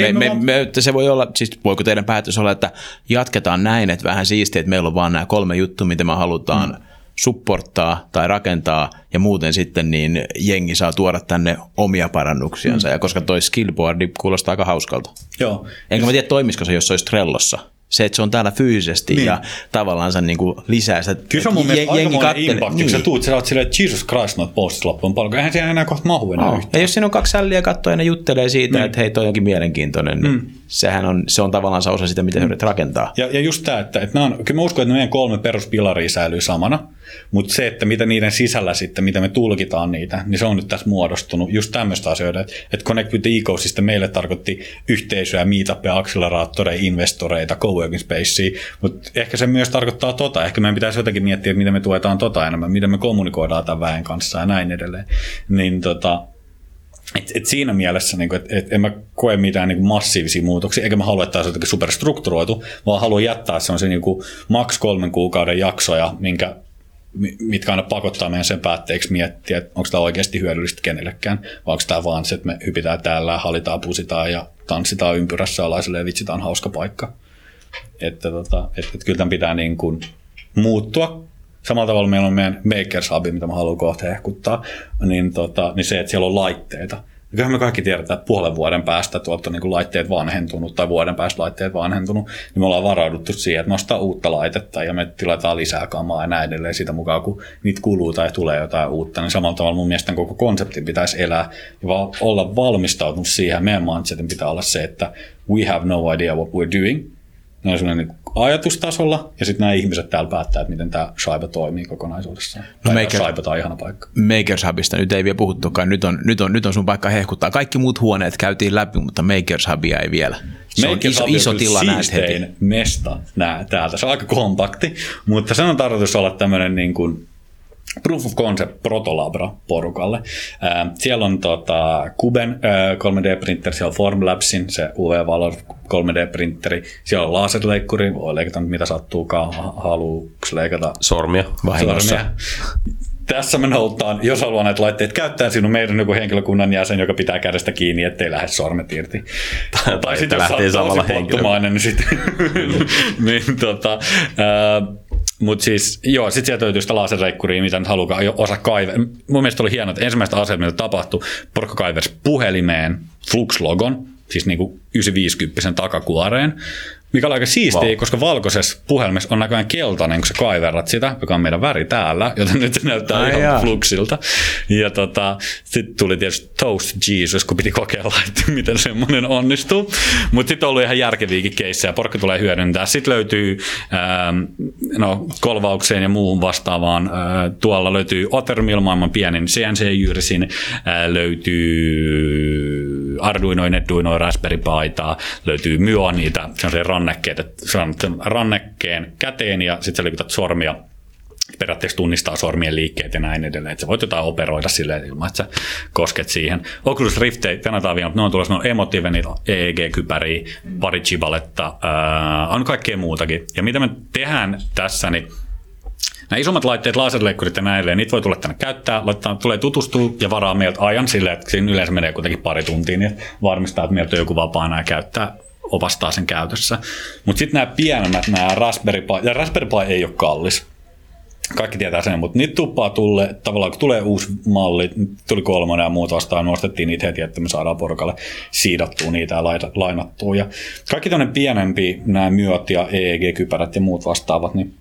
se voi olla, siis voiko teidän päätös olla, että jatketaan näin, että vähän siistiä, että meillä on vaan nämä 3 juttua, mitä me halutaan supporttaa tai rakentaa ja muuten sitten niin jengi saa tuoda tänne omia parannuksiansa ja koska toi skillboardi kuulostaa aika hauskalta. Joo. Enkä mä tiedä toimisiko se, jos se olisi Trellossa. Se, että se on täällä fyysisesti niin. Ja tavallaan se niin kuin lisää sitä. Kyllä se on mun mielestä aikamoinen impact, niin. Kun sä tuut, sä oot silleen, että Jesus Christ, noita post-it-lappuja on paljon. Eihän siellä enää kohta mahu enää yhtään. Ja jos siinä on 2 sälliä katsoa ja ne juttelee siitä, että hei, toi onkin mielenkiintoinen, niin se on tavallaan osa sitä, mitä yrität rakentaa. Ja just tämä, että kyllä mä uskon, että meidän 3 peruspilaria säilyy samana, mutta se, että mitä niiden sisällä sitten, mitä me tulkitaan niitä, niin se on nyt tässä muodostunut. Just tämmöistä asioita, että Connect with the Ecosystem meille tarkoitti yhteisöä, meetupia, akseleraattoreita, investoreita, coworking spacea, mutta ehkä se myös tarkoittaa ehkä meidän pitäisi jotenkin miettiä, että miten me tuetaan enemmän, miten me kommunikoidaan tämän väen kanssa ja näin edelleen. Niin et siinä mielessä, niin että en mä koe mitään niin massiivisia muutoksia, eikä mä halua, että tämä olisi jotenkin superstrukturoitu, vaan haluan jättää sellaisia niin maks 3 kuukauden jaksoja, mitkä aina pakottaa meidän sen päätteeksi miettiä, että onko tämä oikeasti hyödyllistä kenellekään, vai onko tämä vaan se, että me hypitään täällä, halitaan, pusitaan ja tanssitaan ympyrässä alaiselle ja vitsi, tämä on hauska paikka. Että kyllä tämän pitää niin kuin muuttua. Samalla tavalla meillä on meidän Makers Hub, mitä mä haluan kohta hehkuttaa, niin se, että siellä on laitteita. Ja kyllähän me kaikki tiedetään, että puolen vuoden päästä tuolta on niin kuin laitteet vanhentunut tai vuoden päästä laitteet vanhentunut, niin me ollaan varauduttu siihen, että me ostaa uutta laitetta ja me tilataan lisää kamaa ja näin edelleen siitä mukaan, kun niitä kuluu tai tulee jotain uutta. Niin samalla tavalla mun mielestä koko konseptin pitäisi elää ja olla valmistautunut siihen. Meidän mindsetin pitää olla se, että we have no idea what we're doing. Ne on sellainen niin ajatustasolla, ja sitten nämä ihmiset täällä päättää, että miten tämä Shaiba toimii kokonaisuudessaan. Shaiba on ihana paikka. Makers Hubista nyt ei vielä puhuttukaan, nyt on sun paikka hehkuttaa. Kaikki muut huoneet käytiin läpi, mutta Makers Hubia ei vielä. Se on iso tila, näet heti. Mesta täältä, se on aika kompakti, mutta sen on tarkoitus olla tämmöinen niin kuin Proof of Concept Protolabra porukalle. Siellä on Kuben 3D-printeri, siellä on Formlabsin, se UV-Valor 3D-printeri, siellä on laserleikkuri, voi leikata mitä sattuukaan, haluuks leikata sormia vahingossa. Tässä me noutaan, jos haluaa näitä laitteita käyttää, siinä on meidän joku henkilökunnan jäsen, joka pitää kädestä kiinni, ettei lähde sormet irti. Tai sitten lähtee samalla henkilöllä. Niin sitten mutta siis, joo, sitten sieltä löytyy sitä laserreikkuria, mitä nyt haluaa osa kaivaa. Mun mielestä oli hienoa, että ensimmäistä asiat, mitä tapahtui, porukka kaivasi puhelimeen Flux-logon, siis niinku 950 takakuoreen, mikä on aika siistiä, koska valkoisessa puhelimessa on näköjään keltainen, kun sä kaiverrat sitä, joka on meidän väri täällä, joten nyt se näyttää ihan Fluxilta. Ja sitten tuli tietysti Toast Jesus, kun piti kokeilla, että miten semmoinen onnistuu. Mutta sitten on ollut ihan järkeviäkin keissejä, porukka tulee hyödyntää. Sitten löytyy kolvaukseen ja muuhun vastaavaan. Tuolla löytyy Ottermill, maailman pienin CNC-jyrsin, löytyy Arduino, Raspberry Paitaa, löytyy Myo niitä, se on se rannekkeet, että sä annat rannekkeen käteen ja sitten sä liikutat sormia periaatteessa tunnistaa sormien liikkeet ja näin edelleen. Että sä voit jotain operoida silleen ilman, että sä kosket siihen. Oculus Rift ei tänätään vielä, ne on tulossa, ne on Emotive, niitä EEG-kypäriä, pari chibaletta, on kaikkea muutakin. Ja mitä me tehdään tässä, niin nämä isommat laitteet, laserleikkurit ja näin, niitä voi tulla tänne käyttää, tulee tutustua ja varaa meiltä ajan silleen, että siinä yleensä menee kuitenkin pari tuntia, niin varmistaa, että meiltä on joku vapaana ja opastaa sen käytössä. Mutta sitten nämä pienemmät, nämä Raspberry Pi, ja Raspberry Pi ei ole kallis. Kaikki tietää sen, mutta niitä tuppaa tavallaan kun tulee uusi malli, tuli 3 ja muut vastaan, nostettiin niitä heti, että me saadaan porukalle siidattua niitä ja lainattua. Ja kaikki tämmöinen pienempi, nämä myöt ja EEG-kypärät ja muut vastaavat, niin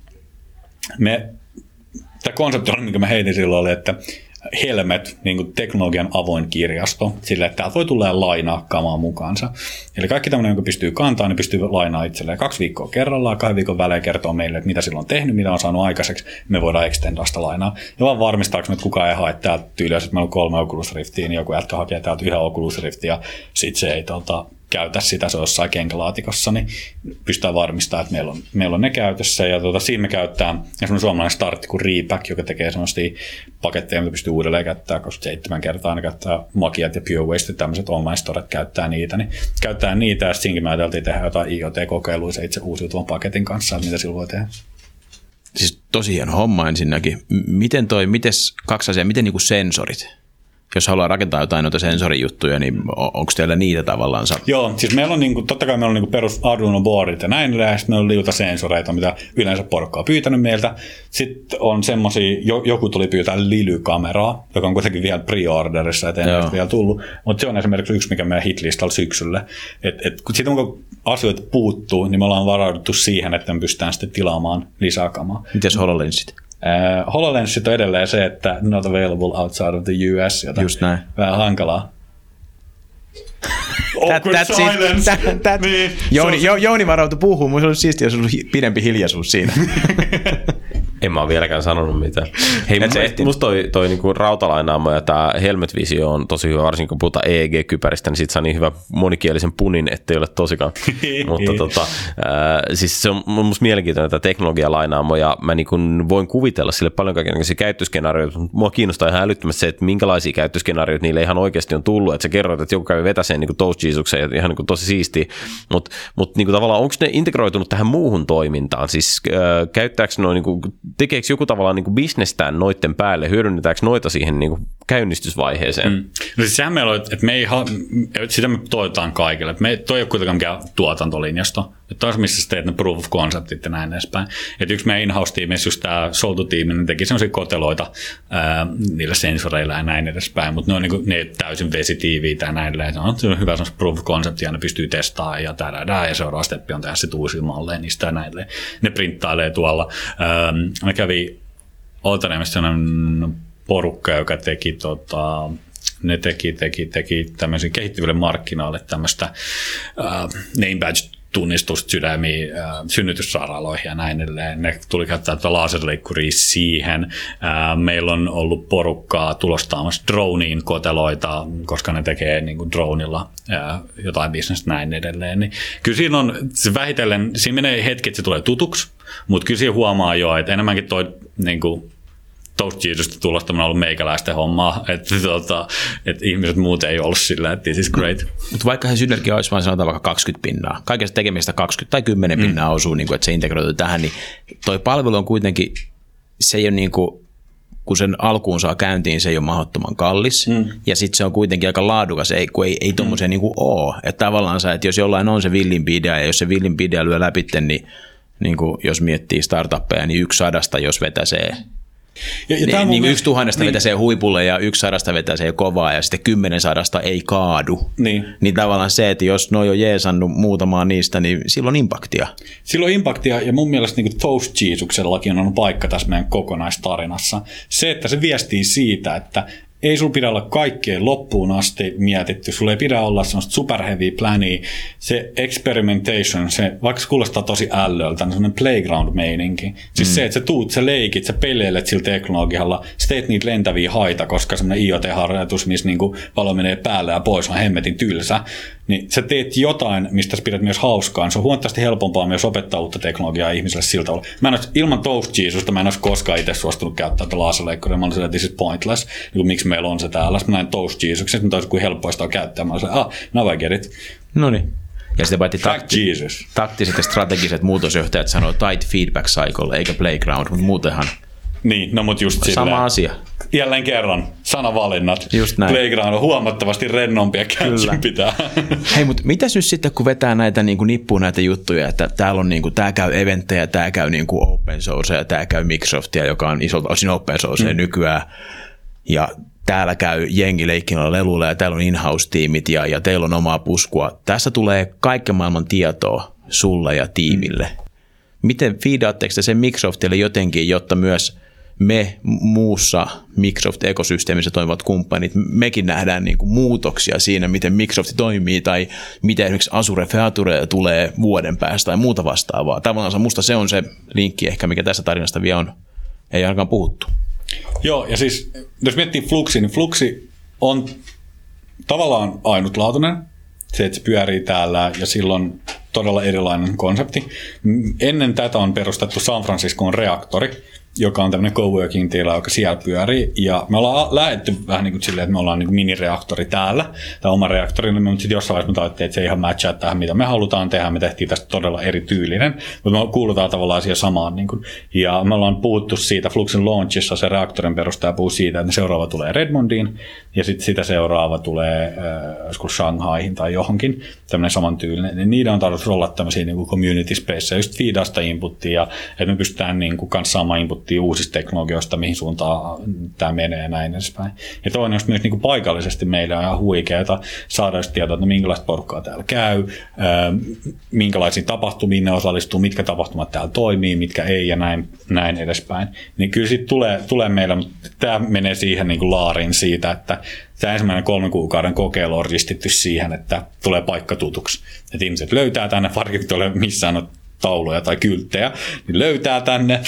tämä konsepti, minkä mä heitin silloin, oli, että Helmet, niin kuin teknologian avoin kirjasto, sillä että täältä voi tulla ja lainaa kamaa mukaansa. Eli kaikki tämmöinen, joka pystyy kantamaan, niin pystyy lainaa itselleen 2 viikkoa kerrallaan, 2 viikon välein kertoo meille, että mitä silloin on tehnyt, mitä on saanut aikaiseksi, me voidaan extendaa sitä lainaa. Ja vaan varmistaaksemme, että kukaan ei hae täältä tyyliä, että meillä on 3 Oculus Riftiä, niin joku jätkä hakee täältä 1 Oculus Riftiä, ja sitten se ei käytä sitä, se on jossain kenkälaatikossa, niin pystytään varmistamaan, että meillä on ne käytössä. Ja siinä me käytetään semmoinen suomalainen startti kuin Repack, joka tekee semmoisia paketteja, mitä pystyy uudelleen käyttämään, koska 7 kertaa ne käyttää Makiat ja Pure Waste, tämmöiset online storet käyttää niitä. Niin käytetään niitä, ja siinkin me ajateltiin tehdä jotain IoT-kokeiluja se itse uusiutuvan paketin kanssa, että mitä sillä voi tehdä. Siis tosi hieno homma ensinnäkin. Mites 2 asiaa, miten niinku sensorit? Jos haluaa rakentaa jotain noita sensorijuttuja, niin onko teillä niitä tavallaan? Joo, siis meillä on totta kai meillä on perus Arduino boardit ja näin, ja sitten meillä on liuta sensoreita, mitä yleensä porukka on pyytänyt meiltä. Sitten on semmoisia, joku tuli pyytää Lily-kameraa, joka on kuitenkin vielä pre-orderissa, ettei vielä tullut. Mutta se on esimerkiksi yksi, mikä meidän hitlistalla syksyllä. Sitten kun asioita puuttuu, niin me ollaan varauduttu siihen, että me pystytään sitten tilaamaan lisää kamaa. Mites HoloLensit? HoloLensit on edelleen se, että not available outside of the US, jota just näin. Vähän hankalaa. Niin. Jouni varautui puhumaan, mutta se olisi siistiä, jos olisi pidempi hiljaisuus siinä. En mä ole vieläkään sanonut mitään. Hei, musta toi niinku rautalainaamo ja tää Helmet-visio on tosi hyvä, varsinkin kun puhutaan EEG-kypäristä, niin sit saa niin hyvä monikielisen punin, ettei ole tosikaan. Mutta siis se on musta mielenkiintoinen tämä teknologialainaamo, ja mä niinku voin kuvitella sille paljon kaikenlaisia käyttöskenaarioita. Mua kiinnostaa ihan älyttömästi se, että minkälaisia käyttöskenaarioita niille ihan oikeasti on tullut. Että sä kerroit, että joku kävi vetäseen niinku Toast Jesukseen, ja ihan niinku tosi siistiä. Mutta niinku tavallaan onko ne integroitunut tähän muuhun toimintaan? Siis käyttääkö ne niinku, tekeekö joku tavallaan niin kuin bisnestään noitten päälle, hyödynnetäänkö noita siihen niin kuin käynnistysvaiheeseen? No siis sehän meillä on, että sitä me toivotaan kaikille. Toi ei ole kuitenkaan mikään tuotantolinjasto. Että taas missä sä teet ne proof of conceptit ja näin edespäin. Että yksi meidän in-house-tiimissä, just tämä Soltu-tiimi, ne teki sellaisia koteloita niillä sensoreilla ja näin edespäin, mutta ne on niin ne täysin vesitiiviitä ja näin edelleen. Se on hyvä sellaista proof of concept, ja ne pystyy testaamaan ja seuraava steppi on tehdä sitten uusia malleja niistä ja näin edelleen. Ne printtailee tuolla. Me kävi Oltaniemestä sellainen porukka, joka teki ne teki tämmöisiä kehittyville markkinoille tämmöistä name badge tunnistusta sydämiin, synnytyssairaaloihin ja näin edelleen. Ne tuli käyttää laserleikkuria siihen. Meillä on ollut porukkaa tulostaamassa droneen koteloita, koska ne tekee niin kuin dronilla jotain bisnestä näin edelleen. Niin kyllä siinä on vähitellen, siinä menee hetki, että se tulee tutuksi, mutta kyllä siinä huomaa jo, että enemmänkin toi niin kuin Toast Jesusta tulostaminen on ollut meikäläisten hommaa, että ihmiset muuten ei ollut sillä, että this is great. Mutta vaikka se synergia olisi vain sanotaan vaikka 20%, kaikesta tekemistä 20 tai 10% osuu, niin kuin, että se integroituu tähän, niin toi palvelu on kuitenkin, se ei ole niin kuin, kun sen alkuun saa käyntiin, se ei ole mahdottoman kallis, ja sitten se on kuitenkin aika laadukas, ei tuommoisia niin kuin ole. Että tavallaan että jos jollain on se villimpi idea, ja jos se villimpi idea lyö läpi, niin kuin jos miettii startuppeja, niin 1/100, jos vetäsee. Niin 1/1000 vetäsee huipulle ja 1/100 vetäsee kovaa ja sitten 10/100 ei kaadu. Niin tavallaan se, että jos noi on jeesannut muutamaa niistä, niin silloin on impaktia. Silloin on impaktia, ja mun mielestä niin Toast Jesusuksellakin on paikka tässä meidän kokonaistarinassa. Se, että se viestii siitä, että ei sulla pidä olla kaikkeen loppuun asti mietitty, sulla ei pidä olla semmoista superheavy plania, se experimentation, se vaikka se kuulostaa tosi ällöltä, niin semmoinen playground-meininki. Siis se, että sä leikit, sä peleilet sillä teknologialla, sä teet niitä lentäviä haita, koska semmoinen IoT-harjoitus, missä niinku valo menee päälle ja pois, on hemmetin tylsä, niin sä teet jotain, mistä sä pidät myös hauskaa. Se on huomattavasti helpompaa myös opettaa uutta teknologiaa ihmiselle siltä tavalla. Ilman Toast Jesusta mä en olisi koskaan itse suostunut käyttää tätä laserleikkuria. Mä olin silleen, että this is pointless. Niin miksi meillä on se täällä? Sitten mä näin Toast Jesusuksen, että olisi kuin helppoa sitä käyttää. Mä olin silleen, now I get it. Noniin. Ja sitten paitsi taktiset ja strategiset muutosjohtajat sanoo tight feedback cycle eikä playground, mutta muutenhan niin, no mut just sama silleen, asia. Jälleen kerran, sanavalinnat. Just näin. Playground on huomattavasti rennompi ja catchimpi tää. Hei, mutta mitäs nyt sitten, kun vetää näitä niin kuin nippuun näitä juttuja, että täällä on niin kuin, tää käy eventtejä, tää käy niin kuin open source ja tää käy Microsoftia, joka on isolta osin open source nykyään. Ja täällä käy jengi leikkinoilla leluilla ja täällä on in-house-tiimit ja teillä on omaa puskua. Tässä tulee kaiken maailman tietoa sulle ja tiimille. Miten feedaatteko te sen Microsoftille jotenkin, jotta myös me muussa Microsoft-ekosysteemissä toimivat kumppanit, mekin nähdään niin kuin muutoksia siinä, miten Microsoft toimii tai miten esimerkiksi Azure Feature tulee vuoden päästä tai muuta vastaavaa. Tavallaan musta se on se linkki ehkä, mikä tässä tarinasta vielä on, ei ainakaan puhuttu. Joo, ja siis jos miettii Fluxia, niin Fluxi on tavallaan ainutlaatuinen. Se, että se pyörii täällä ja silloin todella erilainen konsepti. Ennen tätä on perustettu San Franciscoon reaktori, joka on tämmöinen coworking-tila, joka siellä pyörii. Ja me ollaan lähdetty vähän niin kuin silleen, että me ollaan niin kuin minireaktori täällä, tämä oma reaktori, mutta sitten jossain vaiheessa me taittiin, että se ei ihan matchaa tähän, mitä me halutaan tehdä. Me tehtiin tästä todella erityylinen, mutta me kuulutaan tavallaan siihen samaan. Niin kuin. Ja me ollaan puhuttu siitä, Fluxin launchissa se reaktorin perustaja puhuu siitä, että seuraava tulee Redmondiin, ja sitten sitä seuraava tulee Shanghaihin tai johonkin, tämmöinen samantyylinen. Niin niiden on tarkoitus olla tämmöisiä niin kuin community space, just feedaa sitä inputtia, että me pystytään niin kuin kanssa saamaan inputtia uusista teknologioista, mihin suuntaan tämä menee ja näin edespäin. Ja toinen on myös niin kuin paikallisesti meillä on ihan huikeaa saada just tietoa, että minkälaista porukkaa täällä käy, minkälaisiin tapahtumiin ne osallistuu, mitkä tapahtumat täällä toimii, mitkä ei ja näin edespäin. Niin kyllä sitten tulee meillä, mutta tämä menee siihen niin kuin laariin siitä, että tämä ensimmäinen 3 kuukauden kokeilu on ristitty siihen, että tulee paikka tutuksi. Että ihmiset löytää tänne, varsinkin ole missään tauluja tai kylttejä, niin löytää tänne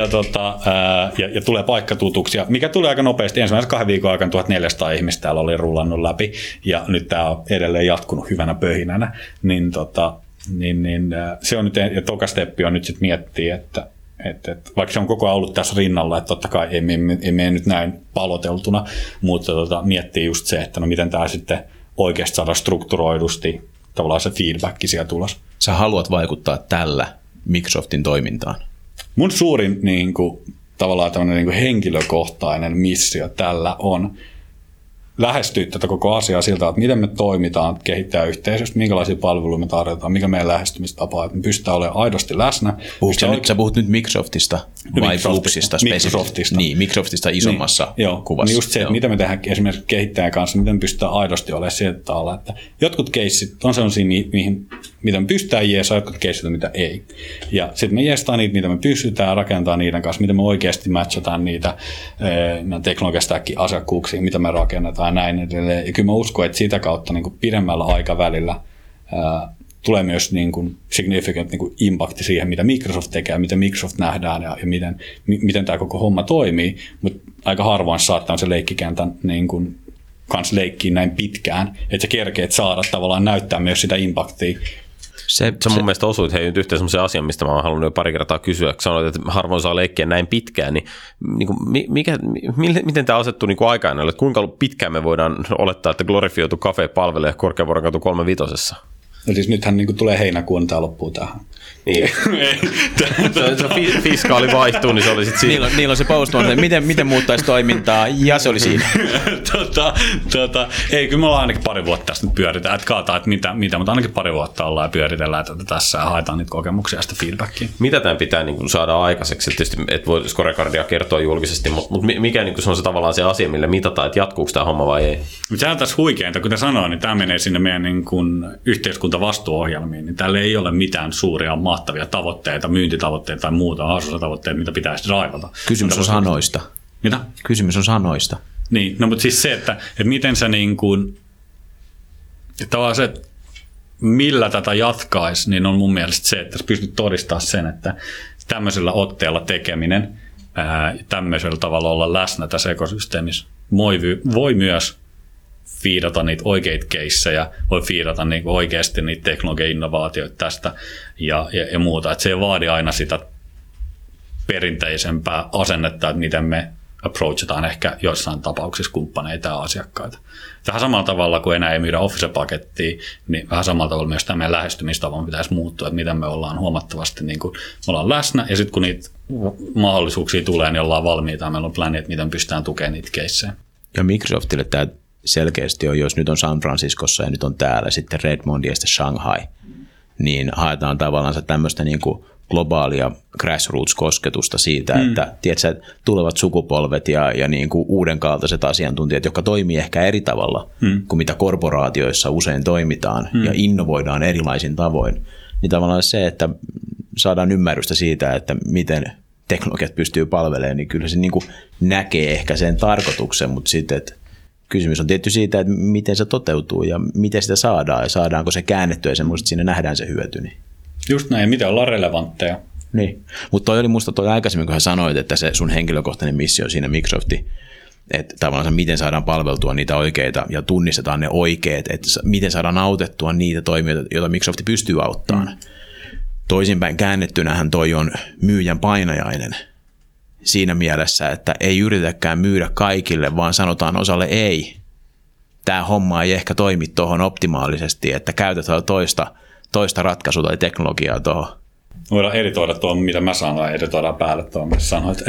ja tulee paikka tutuksi. Ja mikä tulee aika nopeasti, ensimmäisen 2 viikon aikana 1400 ihmistä täällä oli rullannut läpi, ja nyt tämä on edelleen jatkunut hyvänä pöhinänä. Niin se on nyt, ja toka steppi on nyt sitten miettiä, että vaikka se on koko ajan ollut tässä rinnalla, että totta kai ei mene nyt näin paloteltuna, mutta miettii just se, että no miten tämä sitten oikeasti saada strukturoidusti tavallaan se feedback sieltä tulos. Sä haluat vaikuttaa tällä Microsoftin toimintaan? Mun suurin niin kuin, tavallaan tämmöinen niin kuin henkilökohtainen missio tällä on lähestyä tätä koko asiaa siltä, että miten me toimitaan, kehittää yhteisöstä, minkälaisia palveluja me tarjotaan, mikä meidän lähestymistapa, että me pystytään olemaan aidosti läsnä. Sä puhut nyt Microsoftista vai Fluxista? Microsoftista. Niin, Microsoftista isommassa kuvassa. Niin just se, että mitä me tehdään esimerkiksi kehittäjän kanssa, miten me pystytään aidosti olemaan sieltä tavalla, että jotkut keissit on sellaisia, mitä me pystytään jeesaa, jotkut keissit on, mitä ei. Ja sitten me jeestaan niitä, mitä me pystytään rakentaa niiden kanssa, miten me oikeasti matchataan niitä teknologiastakin asiakkuuksia, mitä me rakennetaan ja näin edelleen. Ja kyllä mä uskon, että sitä kautta niin kuin pidemmällä aikavälillä tulee myös niin kuin significant niin kuin impakti siihen, mitä Microsoft tekee ja miten Microsoft nähdään ja miten tämä koko homma toimii. Mutta aika harvoin saattaa se leikkikentän niin kuin kanssa leikkiä näin pitkään, että sä kerkeet saada tavallaan näyttää myös sitä impaktia. Se mun mielestä osuit nyt yhteen semmoisen asian, mistä mä oon halunnut jo pari kertaa kysyä, kun sanoit, että harvoin saa leikkiä näin pitkään, niin miten tämä asettuu niin aikaan, että kuinka pitkään me voidaan olettaa, että glorifioitu kafe palvelee Korkeavuoren katu 35? No siis nythän niin tulee heinäkuun, tämä loppuu tähän. Niin. Se fiskaali vaihtuu, niin se oli sitten siinä. Niillä on se post-on, miten muuttaisi toimintaa, ja se oli siinä. Ei, kyllä me ollaan ainakin 2 vuotta tästä nyt pyöritään, että kaataan, että mitä, mutta ainakin 2 vuotta ollaan ja pyöritellään tätä tässä ja haetaan niitä kokemuksia ja sitä feedbackia. Mitä tämän pitää niin saada aikaiseksi? Tietysti et voi scorecardia kertoa julkisesti, mutta mikä niin se on se tavallaan se asia, millä mitataan, että jatkuuko tämä homma vai ei? Sehän on tässä huikeinta, kuten sanoin, niin tämä menee sinne meidän niin kuin yhteiskuntavastuuohjelmiin, niin täällä ei ole mitään suuria mahtavia tavoitteita, myyntitavoitteita tai muuta, asuusatavoitteita, mitä pitäisi draivata. Kysymys on sanoista. Mitä? Kysymys on sanoista. Niin, no mutta siis se, että miten sä niin kuin, tavallaan se, millä tätä jatkaisi, niin on mun mielestä se, että sä pystyt todistamaan sen, että tämmöisellä otteella tekeminen, tämmöisellä tavalla olla läsnä tässä ekosysteemissä, voi myös fiidata niitä oikeita keissejä, voi fiidata niinku oikeasti niitä teknologia-innovaatioita tästä ja muuta. Et se ei vaadi aina sitä perinteisempää asennetta, että miten me approachataan ehkä joissain tapauksissa kumppaneita ja asiakkaita. Vähän samalla tavalla kuin enää ei myydä Office-pakettia, niin vähän samalla tavalla myös tämä meidän lähestymistavan pitäisi muuttua, että miten me ollaan huomattavasti niin kuin, me ollaan läsnä, ja sitten kun niitä mahdollisuuksia tulee, niin ollaan valmiita, ja meillä on pläni, että miten pystytään tukemaan niitä keissejä. Ja Microsoftille tämä selkeästi on, jos nyt on San Franciscossa ja nyt on täällä sitten Redmond ja sitten Shanghai, niin haetaan tavallaan tämmöistä niin kuin globaalia grassroots-kosketusta siitä, että tiedätkö, tulevat sukupolvet ja niin kuin uudenkaltaiset asiantuntijat, jotka toimii ehkä eri tavalla kuin mitä korporaatioissa usein toimitaan ja innovoidaan erilaisin tavoin, niin tavallaan se, että saadaan ymmärrystä siitä, että miten teknologiat pystyy palvelemaan, niin kyllä se niin kuin näkee ehkä sen tarkoituksen, mutta sitten, että kysymys on tietty siitä, että miten se toteutuu ja miten sitä saadaan ja saadaanko se käännettyä semmoista, että siinä nähdään se hyöty. Niin. Just näin, ja miten ollaan relevantteja. Niin, mutta toi oli musta toi aikaisemmin, kun hän sanoit, että se sun henkilökohtainen missio siinä Microsofti, että tavallaan miten saadaan palveltua niitä oikeita ja tunnistetaan ne oikeat, että miten saadaan autettua niitä toimijoita, joita Microsoft pystyy auttamaan. Toisinpäin käännettynähän toi on myyjän painajainen siinä mielessä, että ei yritetäkään myydä kaikille, vaan sanotaan osalle ei. Tämä homma ei ehkä toimi tuohon optimaalisesti, että käytetään toista ratkaisua tai teknologiaa tuohon. Voidaan editoida tuon, mitä mä sanoin, editoidaan päälle tuon, mitä sanoit.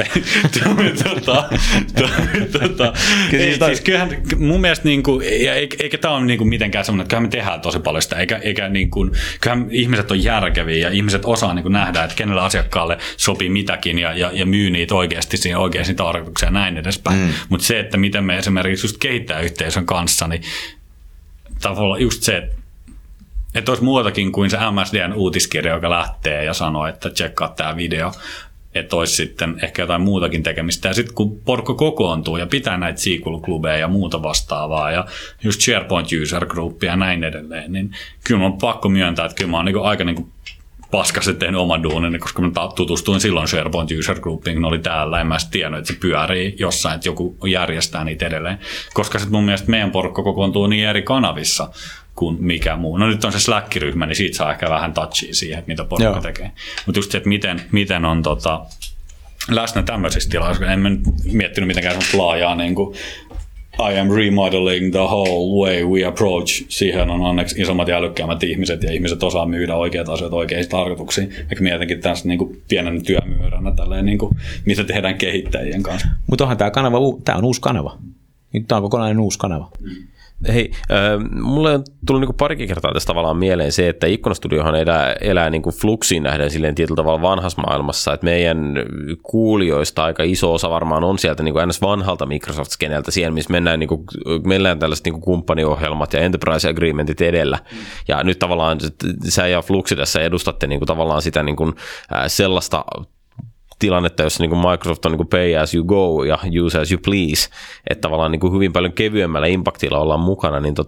Siis kyllähän mun mielestä, niinku, eikä tämä ole niinku mitenkään semmoinen, että kyllähän me tehdään tosi paljon sitä, eikä niinku, kyllähän ihmiset on järkeviä ja ihmiset osaa niinku nähdä, että kenellä asiakkaalle sopii mitäkin ja myy niitä oikeasti siihen oikeisiin tarkoituksiin ja näin edespäin. Mutta se, että miten me esimerkiksi just kehittää yhteisön kanssa, niin tavallaan just se, että olisi muutakin kuin se MSDn uutiskirja, joka lähtee ja sanoo, että tsekkaa tämä video, että olisi sitten ehkä jotain muutakin tekemistä. Ja sitten kun porukka kokoontuu ja pitää näitä SQL-klubeja ja muuta vastaavaa ja just SharePoint User Groupia ja näin edelleen, niin kyllä on pakko myöntää, että kyllä mä oon niin aika niin paskasti tehnyt oman duunini, koska mä tutustuin silloin SharePoint User Groupiin, kun ne oli täällä, en mä sitten tiennyt, että se pyörii jossain, että joku järjestää niitä edelleen. Koska sitten mun mielestä meidän porukka kokoontuu niin eri kanavissa kuin mikä muu. No nyt on se Slack-ryhmä, niin siitä saa ehkä vähän touchia siihen, että mitä porukka tekee. Mutta just se, että miten on läsnä tämmöisissä tiloissa. En mä nyt miettinyt mitenkään semmoista laajaa niin kuin I am remodeling the whole way we approach. Siihen on onneksi isommat ja älykkäämmät ihmiset ja ihmiset osaa myydä oikeat asiat oikeisiin tarkoituksiin. Eikä mietinkin tässä niin kuin pienen työmyyränä tälleen, niin kuin, mitä tehdään kehittäjien kanssa. Mutta onhan tämä kanava, tämä on uusi kanava. Tämä on kokonainen uusi kanava. Hei, mulle on tullut niin parikin kertaa tästä tavallaan mieleen se, että Ikkunastudiohan elää niin Fluxiin nähden silleen tietyllä tavalla vanhassa maailmassa, että meidän kuulijoista aika iso osa varmaan on sieltä niin ns. Vanhalta Microsoft-skeneltä siellä, missä mennään tällaiset niin kumppaniohjelmat ja enterprise agreementit edellä. Ja nyt tavallaan sä ja Fluxi tässä edustatte niin tavallaan sitä niin sellaista tilannetta, jossa niin kuin Microsoft on niin kuin pay as you go ja use as you please, että tavallaan niin kuin hyvin paljon kevyemmällä impactilla ollaan mukana, niin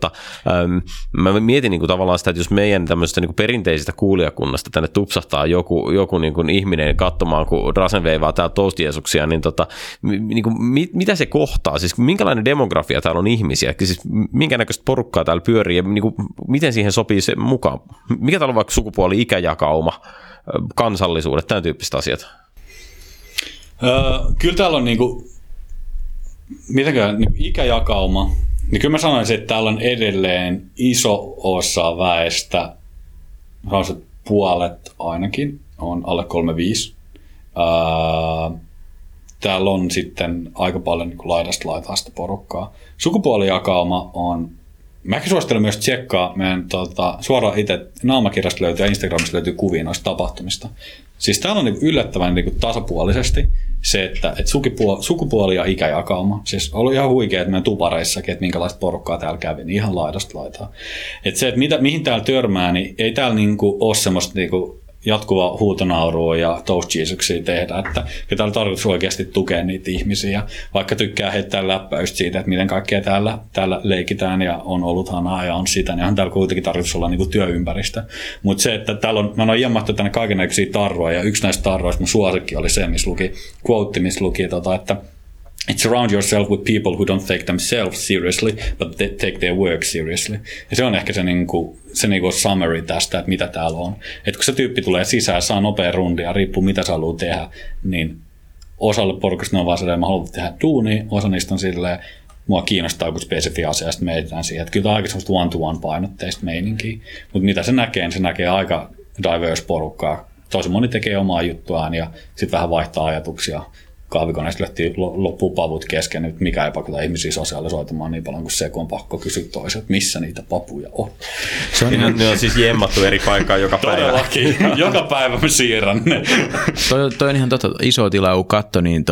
mä mietin niin kuin tavallaan sitä, että jos meidän tämmöisestä niin kuin perinteisestä kuulijakunnasta tänne tupsahtaa joku niin kuin ihminen katsomaan, kun Rasen veivaa täällä Toast-Jeesuksia, niin, niin kuin, mitä se kohtaa? Siis minkälainen demografia täällä on ihmisiä? Siis minkä näköistä porukkaa täällä pyörii ja niin kuin, miten siihen sopii se mukaan? Mikä täällä on vaikka sukupuoli, ikäjakauma, kansallisuudet, tämän tyyppiset asiat? Kyllä täällä on niinku ikäjakauma, niin kyllä mä sanoisin, että täällä on edelleen iso osa väestä, sanoisin, että puolet ainakin on alle 35. Täällä on sitten aika paljon niin laidasta laitaa sitä porukkaa. Sukupuolijakauma on, mäkin suosittelen myös tsekkaa meidän suoraan itse Naamakirjasta löytyy ja Instagramista löytyy kuvia noista tapahtumista. Siis täällä on niin yllättävän niin tasapuolisesti se, että sukupuoli ja ikäjakauma. Siis oli ihan huikea, että meidän tupareissakin, että minkälaista porukkaa täällä kävi, niin ihan laidasta laitaa. Että se, että mihin täällä törmää, niin ei täällä niin kuin ole semmoista niin kuin jatkuva huutonaurua ja Toast Jesusuksia tehdä, että täällä on tarkoitus oikeasti tukea niitä ihmisiä, vaikka tykkää heittää läppäystä siitä, että miten kaikkea täällä leikitään ja on ollut hanaa ja on sitä, niin on täällä kuitenkin tarkoitus olla niinku työympäristö. Mutta se, että täällä on, mä oon jammattu tänne kaikennäköisiä tarroja, ja yksi näistä tarroista mun suosikki oli se, missä luki, että It's surround yourself with people who don't take themselves seriously, but they take their work seriously. Ja se on ehkä se summary tästä, että mitä täällä on. Että kun se tyyppi tulee sisään, saa nopea rundia, riippuu mitä se haluaa tehdä, niin osalle porukasta ne on vaan silleen, mä haluan tehdä duunia, osa niistä on silleen, mua kiinnostaa joku spesifi asia, ja sitten me edetään siihen. Että kyllä tämä on aika semmoista one-to-one painotteista meininkiä. Mutta mitä se näkee, niin se näkee aika diverse porukkaa. Tosi moni tekee omaa juttuaan ja sitten vähän vaihtaa ajatuksia. Kahvikoneesta loppuu pavut kesken, nyt mikä ei pakota ihmisiä sosiaalisoitumaan niin paljon kuin se, kun on pakko kysyä toiselta, missä niitä papuja on. Se on ihan, ne on siis jemmattu eri paikkaan joka päivä. Todellakin, joka päivä mä siirrän ne. Toi on ihan totta, iso tila, kun katso, niin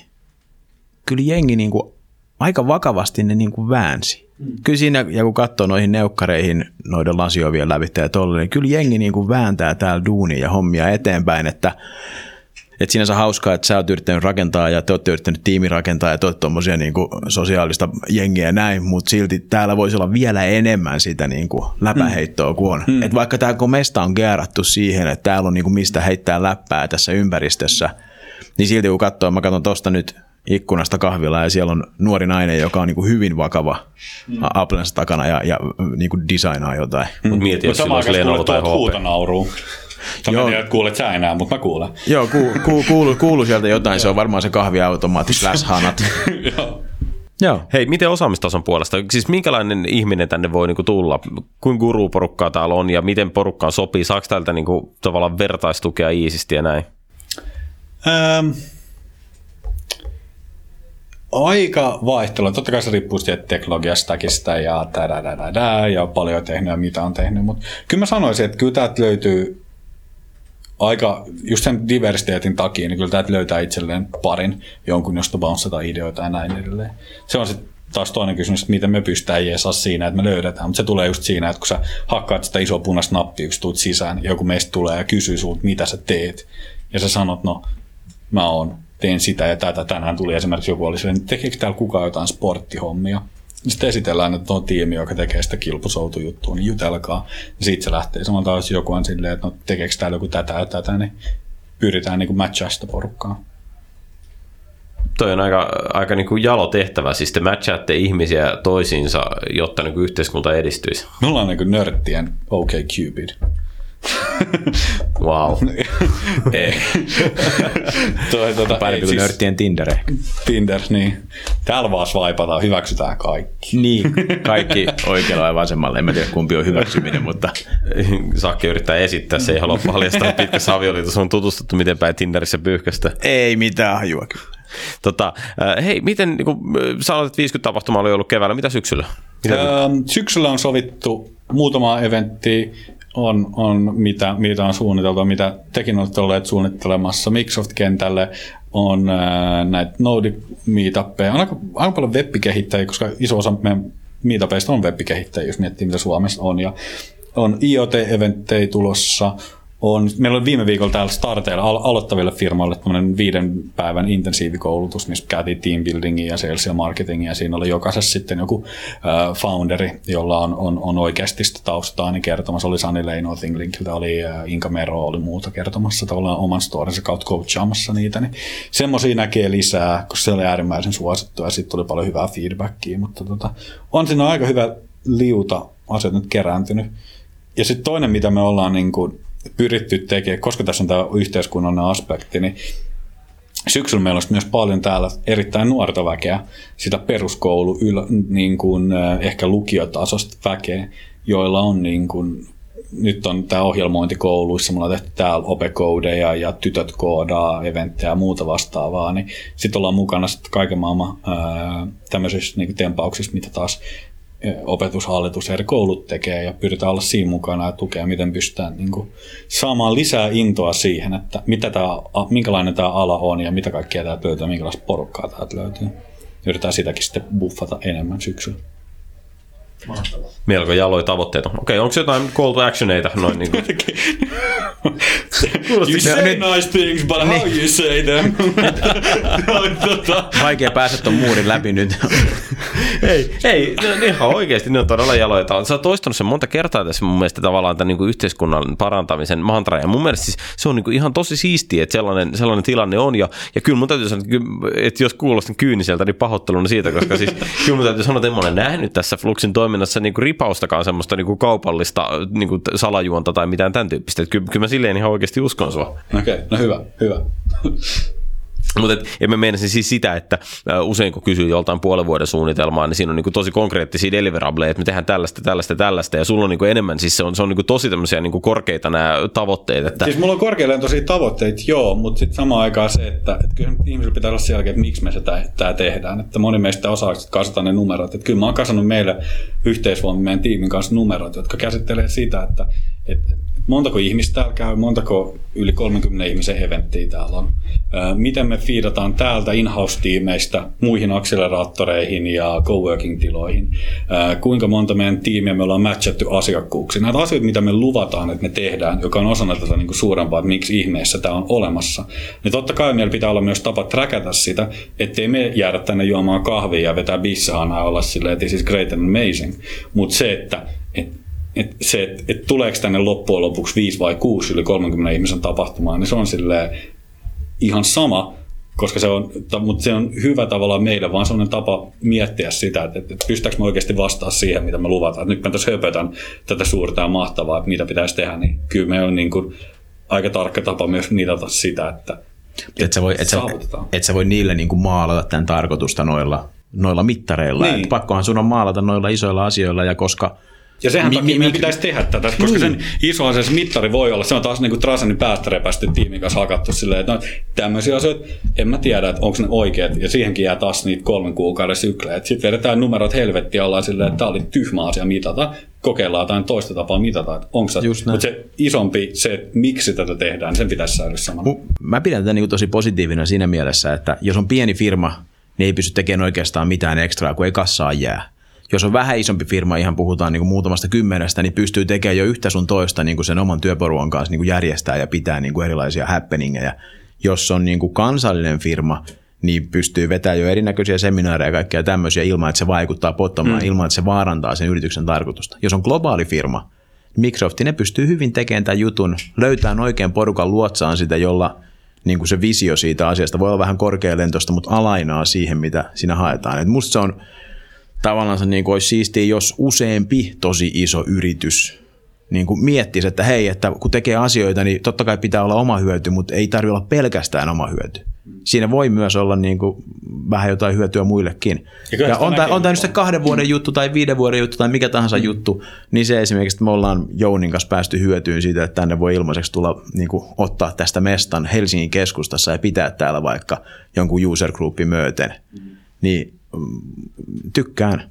kyllä jengi niinku aika vakavasti ne niinku väänsi. Kyllä siinä, ja kun katsoo noihin neukkareihin, noiden lasiovien lävittä ja tolle, niin kyllä jengi niinku vääntää täällä duunia ja hommia eteenpäin, että sinänsä hauskaa, että sä oot yrittänyt rakentaa ja te ootte yrittänyt tiimi rakentaa ja te ootte tommosia niinku sosiaalista jengiä ja näin, mutta silti täällä voisi olla vielä enemmän sitä niinku läpäheittoa kuin on. Et vaikka tää mesta on gearattu siihen, että täällä on niinku mistä heittää läppää tässä ympäristössä, niin silti kun katsoo, mä katson tosta nyt ikkunasta kahvilla ja siellä on nuori nainen, joka on niinku hyvin vakava Applensa takana ja niinku designaa jotain. Mutta mieti, jos sillä olisi Lenovo tai HP. Huutonaurua. Mä en tiedä, kuulet sä enää, mutta mä kuulen. Joo, kuulu sieltä jotain. Se on varmaan se kahviautomaatti /hanat. Joo. Hei, miten osaamistason puolesta? Siis minkälainen ihminen tänne voi niinku tulla? Kuinka guru-porukkaa täällä on ja miten porukkaan sopii? Saako täältä niinku tavallaan vertaistukea iisisti ja näin? Aika vaihtelua. Totta kai se riippuu teknologiastackista ja ja paljon tehnyt ja mitä on tehnyt. Mutta kyllä mä sanoisin, että kyllä täältä löytyy aika, just sen diversiteetin takia, niin kyllä täältä löytää itselleen parin jonkun, josta bouncetaan ideoita ja näin edelleen. Se on sitten taas toinen kysymys, että miten me pystytään jeesaa siinä, että me löydetään. Mutta se tulee just siinä, että kun sä hakkaat sitä isoa punaista nappia, kun tuut sisään, ja joku meistä tulee ja kysyy sulta, mitä sä teet. Ja sä sanot, no mä teen sitä ja tätä. Tänään tuli esimerkiksi joku oli silleen, tekeekö täällä kukaan jotain sporttihommia? Sitten esitellään, että on tiimi, joka tekee sitä kilpusoutujuttua, niin jutelkaa. Ja siitä se lähtee. Samalta jos joku on silleen, että no, tekeekö täällä joku tätä ja tätä, niin pyritään niin kuin matchaa sitä porukkaa. Toi on aika niin kuin jalo tehtävä. Siis te matchaatte ihmisiä toisiinsa, jotta niin kuin yhteiskunta edistyisi. Me ollaan niin kuin nörttien OkCupid. Wow. Ei. Parempi kuin nörttien Tinder ehkä. Tinder, niin. Täällä vaan swipataan, hyväksytään kaikki. Niin, kaikki oikealla ja vasemmalla. En mä tiedä, kumpi on hyväksyminen, mutta Saakki yrittää esittää, se ei halua paljastaa pitkässä avioliitossa. On tutustuttu miten päin Tinderissä pyyhkästä. Ei mitään hajua kyllä. Hei, miten, niin kuin sanoit, että 50 tapahtumaa oli ollut keväällä, mitä syksyllä? Syksyllä on sovittu muutama eventtiä. On mitä on suunniteltu, mitä tekin olette olleet suunnittelemassa. Microsoft-kentälle on näitä Node-meetappeja. On aika paljon web-kehittäjiä, koska iso osa meidän meetapeista on web-kehittäjiä, jos miettii, mitä Suomessa on. Ja on IoT-eventtejä tulossa. Meillä oli viime viikolla täällä starteilla aloittaville firmoille 5 päivän intensiivikoulutus, missä käytiin team buildingia ja sales ja marketingia. Ja siinä oli jokaisessa sitten joku founderi, jolla on oikeasti sitä taustaa, niin kertomassa oli Sunny Leino ThinkLinkiltä, oli Inka Mero, oli muuta kertomassa tavallaan oman storinsa kautta coachaamassa niitä. Niin semmoisia näkee lisää, koska se oli äärimmäisen suosittu ja sitten tuli paljon hyvää feedbackia. Mutta on siinä aika hyvä liuta asiat nyt kerääntynyt. Ja sitten toinen, mitä me ollaan niin kuin pyritty tekemään, koska tässä on tämä yhteiskunnallinen aspekti, niin syksyllä meillä on myös paljon täällä erittäin nuorta väkeä, sitä peruskoulu, niin kuin ehkä lukiotasosta väkeä, joilla on niin kuin, nyt on tämä ohjelmointikouluissa, me ollaan tehty täällä opekoodeja ja tytöt koodaa, eventtejä ja muuta vastaavaa, niin sitten ollaan mukana sitten kaiken maailman tämmöisissä niin kuin tempauksissa, mitä taas opetushallitus eri koulut tekee ja pyritään olla siinä mukana ja tukea, miten pystytään niin kuin saamaan lisää intoa siihen, että minkälainen tämä ala on ja mitä kaikkea täältä löytyy, minkälaista porukkaa täältä löytyy. Yritetään sitäkin sitten buffata enemmän syksyllä. Melko jaloja tavoitteita. Okei, onko jotain call to actioneita? Noin niin kuin. You say nice things, but how you say them? Vaikea päästä ton muurin läpi nyt. Ei, ihan oikeasti ne on todella jaloja. Sä oot toistanut sen monta kertaa tässä mun mielestä tavallaan tämän niin kuin yhteiskunnan parantamisen mantra. Ja mun mielestä siis se on niin kuin ihan tosi siistiä, että sellainen tilanne on. Ja kyllä mun täytyy sanoa, että jos kuulostin kyyniseltä, niin pahoitteluna siitä, koska siis kyllä mun täytyy sanoa, että en mä ole nähnyt tässä Fluxin toiminnassa niin kuin ripaustakaan semmoista niin kuin kaupallista niin kuin salajuonta tai mitään tämän tyyppistä. Kyllä mä silleen ihan oikeasti uskon sua. Okei, no hyvä. Mutta mä meinasin siis sitä, että usein kun kysyy joltain puolen vuoden suunnitelmaa, niin siinä on niinku tosi konkreettisia deliverableja, että me tehdään tällaista, ja sulla on niinku enemmän, siis se on niinku tosi tämmöisiä niinku korkeita nämä tavoitteet. Että siis mulla on korkeilla tosi tavoitteita, joo, mutta sitten samaan aikaan se, että kyllä ihmisillä pitää olla selkeä, että miksi me tämä tehdään. Että moni meistä osaa kasata ne numerot. Että kyllä mä oon kasannut meille yhteisvoimin meidän tiimin kanssa numerot, jotka käsittelee sitä, että montako ihmistä täällä käy, montako yli 30 ihmisen eventtiä täällä on. Miten me feedataan täältä in-house-tiimeistä muihin akseleraattoreihin ja coworking-tiloihin. Kuinka monta meidän tiimiä me ollaan matchattu asiakkuuksiin. Näitä asioita, mitä me luvataan, että me tehdään, joka on osana tätä niin kuin suurempaa, että miksi ihmeessä tämä on olemassa. Niin totta kai meillä pitää olla myös tapa trackata sitä, ettei me jäädä tänne juomaan kahvia ja vetää bissahanaa ja olla silleen, että siis great and amazing. Mutta se, että tuleeko tänne loppujen lopuksi 5 vai 6 yli 30 ihmisen tapahtumaan, niin se on silleen ihan sama, koska mutta se on hyvä tavallaan meille, vaan sellainen tapa miettiä sitä, että pystytäänkö me oikeasti vastaa siihen, mitä me luvataan. Nyt mä tässä höpötän tätä suurta ja mahtavaa, että mitä pitäisi tehdä, niin kyllä meillä on niin kuin aika tarkka tapa myös mitata sitä, että saavutetaan. Et sä voi niille niin kuin maalata tämän tarkoitusta noilla mittareilla. Niin. Pakkohan sun on maalata noilla isoilla asioilla, ja koska ja sehän takia meidän pitäisi tehdä tätä, koska sen iso asia, se mittari voi olla, se on taas niin kuin Trasenin päästä repästy tiimin kanssa hakattu silleen, että no, tämmöisiä asioita, en mä tiedä, että onko ne oikeat, ja siihenkin jää taas niitä 3 kuukauden syklejä. Sitten vedetään numerot helvettiä, ollaan silleen, että tämä oli tyhmä asia mitata, kokeillaan jotain toista tapaa mitata, että onko se, mutta se isompi, se, että miksi tätä tehdään, sen pitäisi säilyä samana. Mä pidän tätä niin kuin tosi positiivina siinä mielessä, että jos on pieni firma, niin ei pysty tekemään oikeastaan mitään ekstraa, kun ei kassaa jää. Jos on vähän isompi firma, ihan puhutaan niin kuin muutamasta 10, niin pystyy tekemään jo yhtä sun toista niin kuin sen oman työporuan kanssa niin kuin järjestää ja pitää niin kuin erilaisia happeningeja. Jos on niin kuin kansallinen firma, niin pystyy vetämään jo erinäköisiä seminaareja ja kaikkea tämmöisiä ilman, että se vaikuttaa pottamaan, ilman, että se vaarantaa sen yrityksen tarkoitusta. Jos on globaali firma, Microsoft, ne pystyy hyvin tekemään tämän jutun, löytämään oikein porukan luotsaan sitä, jolla niin kuin se visio siitä asiasta voi olla vähän korkealentoista, mutta alainaa siihen, mitä siinä haetaan. Et musta se on tavallaan se niin kuin olisi siistiä, jos useampi tosi iso yritys niin kuin miettisi, että hei, että kun tekee asioita, niin totta kai pitää olla oma hyöty, mutta ei tarvitse olla pelkästään oma hyöty. Siinä voi myös olla niin kuin vähän jotain hyötyä muillekin. Ja on tämä nyt se 2 vuoden juttu tai 5 vuoden juttu tai mikä tahansa juttu, niin se esimerkiksi, että me ollaan Jounin kanssa päästy hyötyyn siitä, että tänne voi ilmaiseksi tulla niin kuin ottaa tästä mestan Helsingin keskustassa ja pitää täällä vaikka jonkun user groupin myöten. Niin tykkään.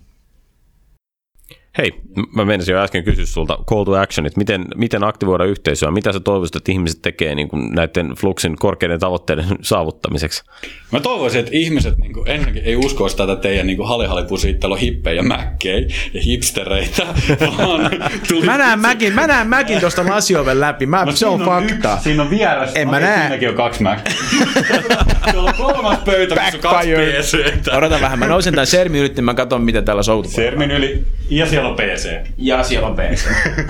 Hei, mä menisin jo äsken kysyä sulta call to actionit, miten aktivoida yhteisöä, mitä sä toivoisit, että ihmiset tekee niin kuin näiden Fluxin korkeiden tavoitteiden saavuttamiseksi? Mä toivoisin, että ihmiset niin kuin ensinnäkin ei uskoisi tätä teidän niin halihalipusiittelua hippejä ja mäkkejä ja hipstereitä, vaan mä näen mäkin tuosta lasioven läpi, se on fakta. Siinä on vieressä, siinäkin on 2 mäkkiä. Tuolla on 3. pöytä, missä on 2 PC:tä. Odota vähän, mä nousen tämän sermin yli, niin mä katson, miten täällä soutuu. Sermin yli, ja siellä on PC. Ja siellä on PC.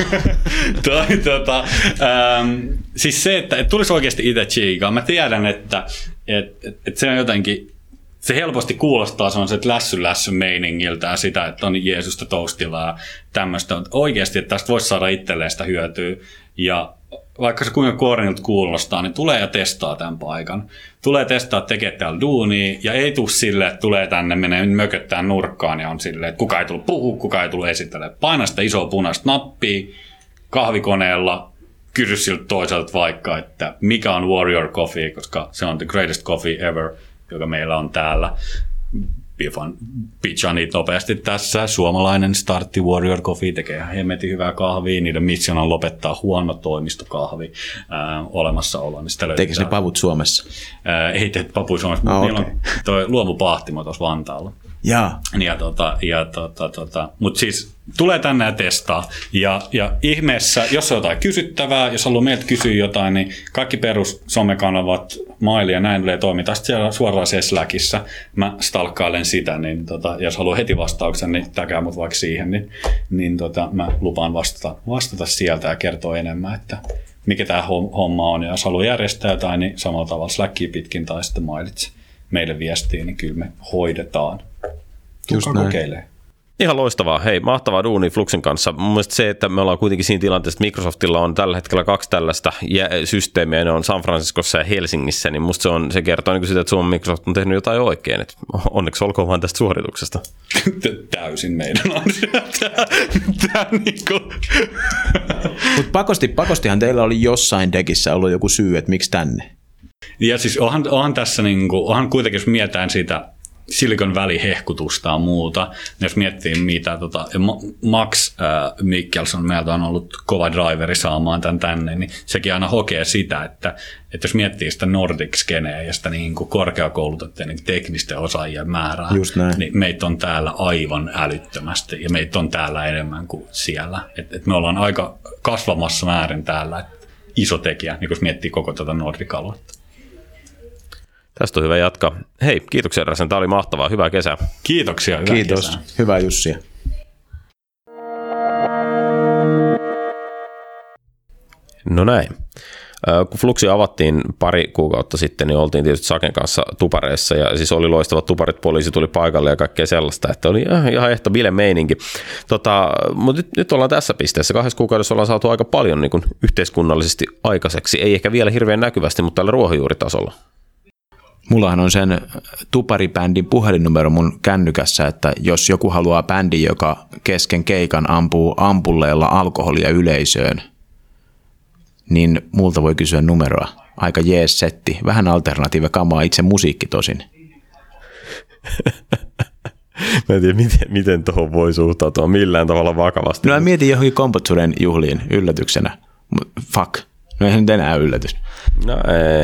Siis se, että tulisi oikeasti itse chiikaan. Mä tiedän, että se on jotenkin, se helposti kuulostaa sellaiset lässy meiningiltä sitä, että on Jeesusta toastilla ja tämmöistä. Oikeasti, että tästä voisi saada itselleen sitä hyötyä. Ja vaikka se kuinka kuorinilta kuulostaa, niin tulee ja testaa tämän paikan. Tulee testaa, tekee täällä duunia, ja ei tule silleen, että tulee tänne, menee mököttään nurkkaan, ja on silleen, että kuka ei tullut puhua, kuka ei tullut esittelemään. Paina sitä isoa punaista nappia kahvikoneella, kysy siltä toiselta vaikka, että mikä on Warrior Coffee, koska se on the greatest coffee ever, joka meillä on täällä. Pitchaa niitä nopeasti tässä. Suomalainen Startti Warrior Coffee tekee ihan hemmetin hyvää kahvia. Niiden mission on lopettaa huono toimistokahvi olemassaolo. Niin teikö ne pavut Suomessa? Ei tee papuja Suomessa, mutta niillä on toi luomupahtimo tuossa Vantaalla. Mutta siis tulee tänne ja testaa. Ja ihmeessä, jos on jotain kysyttävää, jos haluaa meiltä kysyä jotain, niin kaikki perus somekanavat, maili ja näin tulee toimia. Sitten siellä suoraan siellä Slackissa. Mä stalkkailen sitä, niin jos haluaa heti vastauksen, niin täkää mut vaikka siihen, niin mä lupaan vastata sieltä ja kertoa enemmän, että mikä tämä homma on. Ja jos haluaa järjestää jotain, niin samalla tavalla Slackia pitkin tai sitten mailitse meille viestiin, niin kyllä me hoidetaan. Tulkaa kokeilemaan. Ihan loistavaa. Hei, mahtavaa duuni Fluxin kanssa. Mun mielestä se, että me ollaan kuitenkin siinä tilanteessa, että Microsoftilla on tällä hetkellä 2 tällaista systeemiä, ne on San Franciscossa ja Helsingissä, niin musta se kertoo niin sitä, että Suomen Microsoft on tehnyt jotain oikein. Et onneksi olkoon vaan tästä suorituksesta. Täysin meidän Mutta pakostihan teillä oli jossain dekissä ollut joku syy, että miksi tänne? Ja siis onhan tässä, onhan kuitenkin, jos mietitään sitä Silicon Valley-hehkutusta ja muuta. Jos miettii, mitä Max Mikkelson meiltä on ollut kova driveri saamaan tämän tänne, niin sekin aina hokee sitä, että jos miettii sitä Nordic-skeneä ja sitä niin kuin korkeakoulutettujen niin teknisten osaajien määrää, niin meitä on täällä aivan älyttömästi ja meitä on täällä enemmän kuin siellä. Et me ollaan aika kasvamassa määrin täällä iso tekijä, niin jos miettii koko tätä Nordic-aluetta. Tästä on hyvä jatkaa. Hei, kiitoksia Rasen, tämä oli mahtavaa. Hyvää kesää. Kiitoksia, hyvää Kiitos. Kesää. Hyvää Jussia. No näin. Kun Fluxi avattiin pari kuukautta sitten, niin oltiin tietysti Saken kanssa tupareissa, ja siis oli loistavat tuparit, poliisi tuli paikalle ja kaikkea sellaista, että oli ihan ehto bilemeininki. Mutta nyt ollaan tässä pisteessä. 2 kuukaudessa ollaan saatu aika paljon niin kuin yhteiskunnallisesti aikaiseksi, ei ehkä vielä hirveän näkyvästi, mutta tällä ruohonjuuritasolla. Mullahan on sen tuparibändin puhelinnumero mun kännykässä, että jos joku haluaa bändin, joka kesken keikan ampuu ampulleella alkoholia yleisöön, niin multa voi kysyä numeroa. Aika jees setti. Vähän alternatiiva kamaa, itse musiikki tosin. Mä en tiedä, miten tuohon voi suhtautua millään tavalla vakavasti. No mä mietin johonkin Kompotsuren juhliin yllätyksenä. Fuck. No ei se nyt enää yllätys. No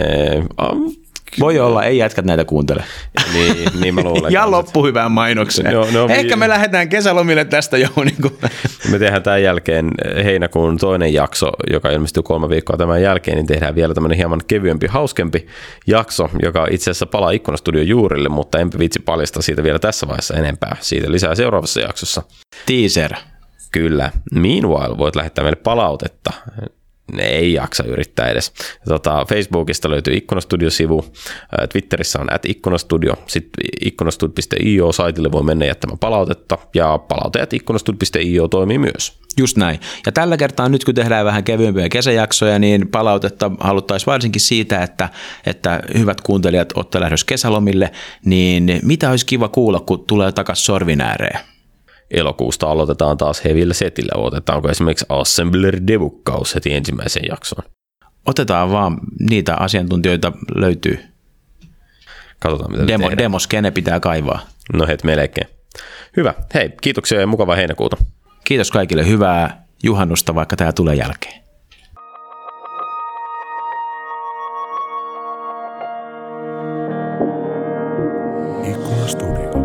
voi olla, ei jätkät näitä kuuntele. Niin mä luulen. Ja loppu hyvään mainokseen. Ehkä me lähdetään kesälomille tästä jo. Me tehdään tämän jälkeen heinäkuun toinen jakso, joka ilmestyy 3 viikkoa tämän jälkeen, niin tehdään vielä tämmöinen hieman kevyempi, hauskempi jakso, joka itse asiassa palaa Ikkunastudion juurille, mutta en viitsi paljastaa siitä vielä tässä vaiheessa enempää. Siitä lisää seuraavassa jaksossa. Teaser. Kyllä. Meanwhile voit lähettää meille palautetta. Ne ei jaksa yrittää edes. Facebookista löytyy Ikkunastudio-sivu, Twitterissä on @ikkunastudio, sitten ikkunastud.io-saitille voi mennä jättämään palautetta, ja palaute@ikkunastud.io toimii myös. Just näin. Ja tällä kertaa nyt, kun tehdään vähän kevyempiä kesäjaksoja, niin palautetta haluttaisiin varsinkin siitä, että hyvät kuuntelijat olette lähdössä kesälomille, niin mitä olisi kiva kuulla, kun tulee takaisin sorvin ääreen? Elokuusta aloitetaan taas hevillä setillä. Otetaanko esimerkiksi Assembler Debuggaus heti ensimmäiseen jaksoon? Otetaan vaan, niitä asiantuntijoita löytyy. Katsotaan, mitä tehdään. Demoskene pitää kaivaa. No melkein. Hyvä. Hei, kiitoksia ja mukavaa heinäkuuta. Kiitos kaikille. Hyvää juhannusta, vaikka tämä tulee jälkeen. Ikkunastudio.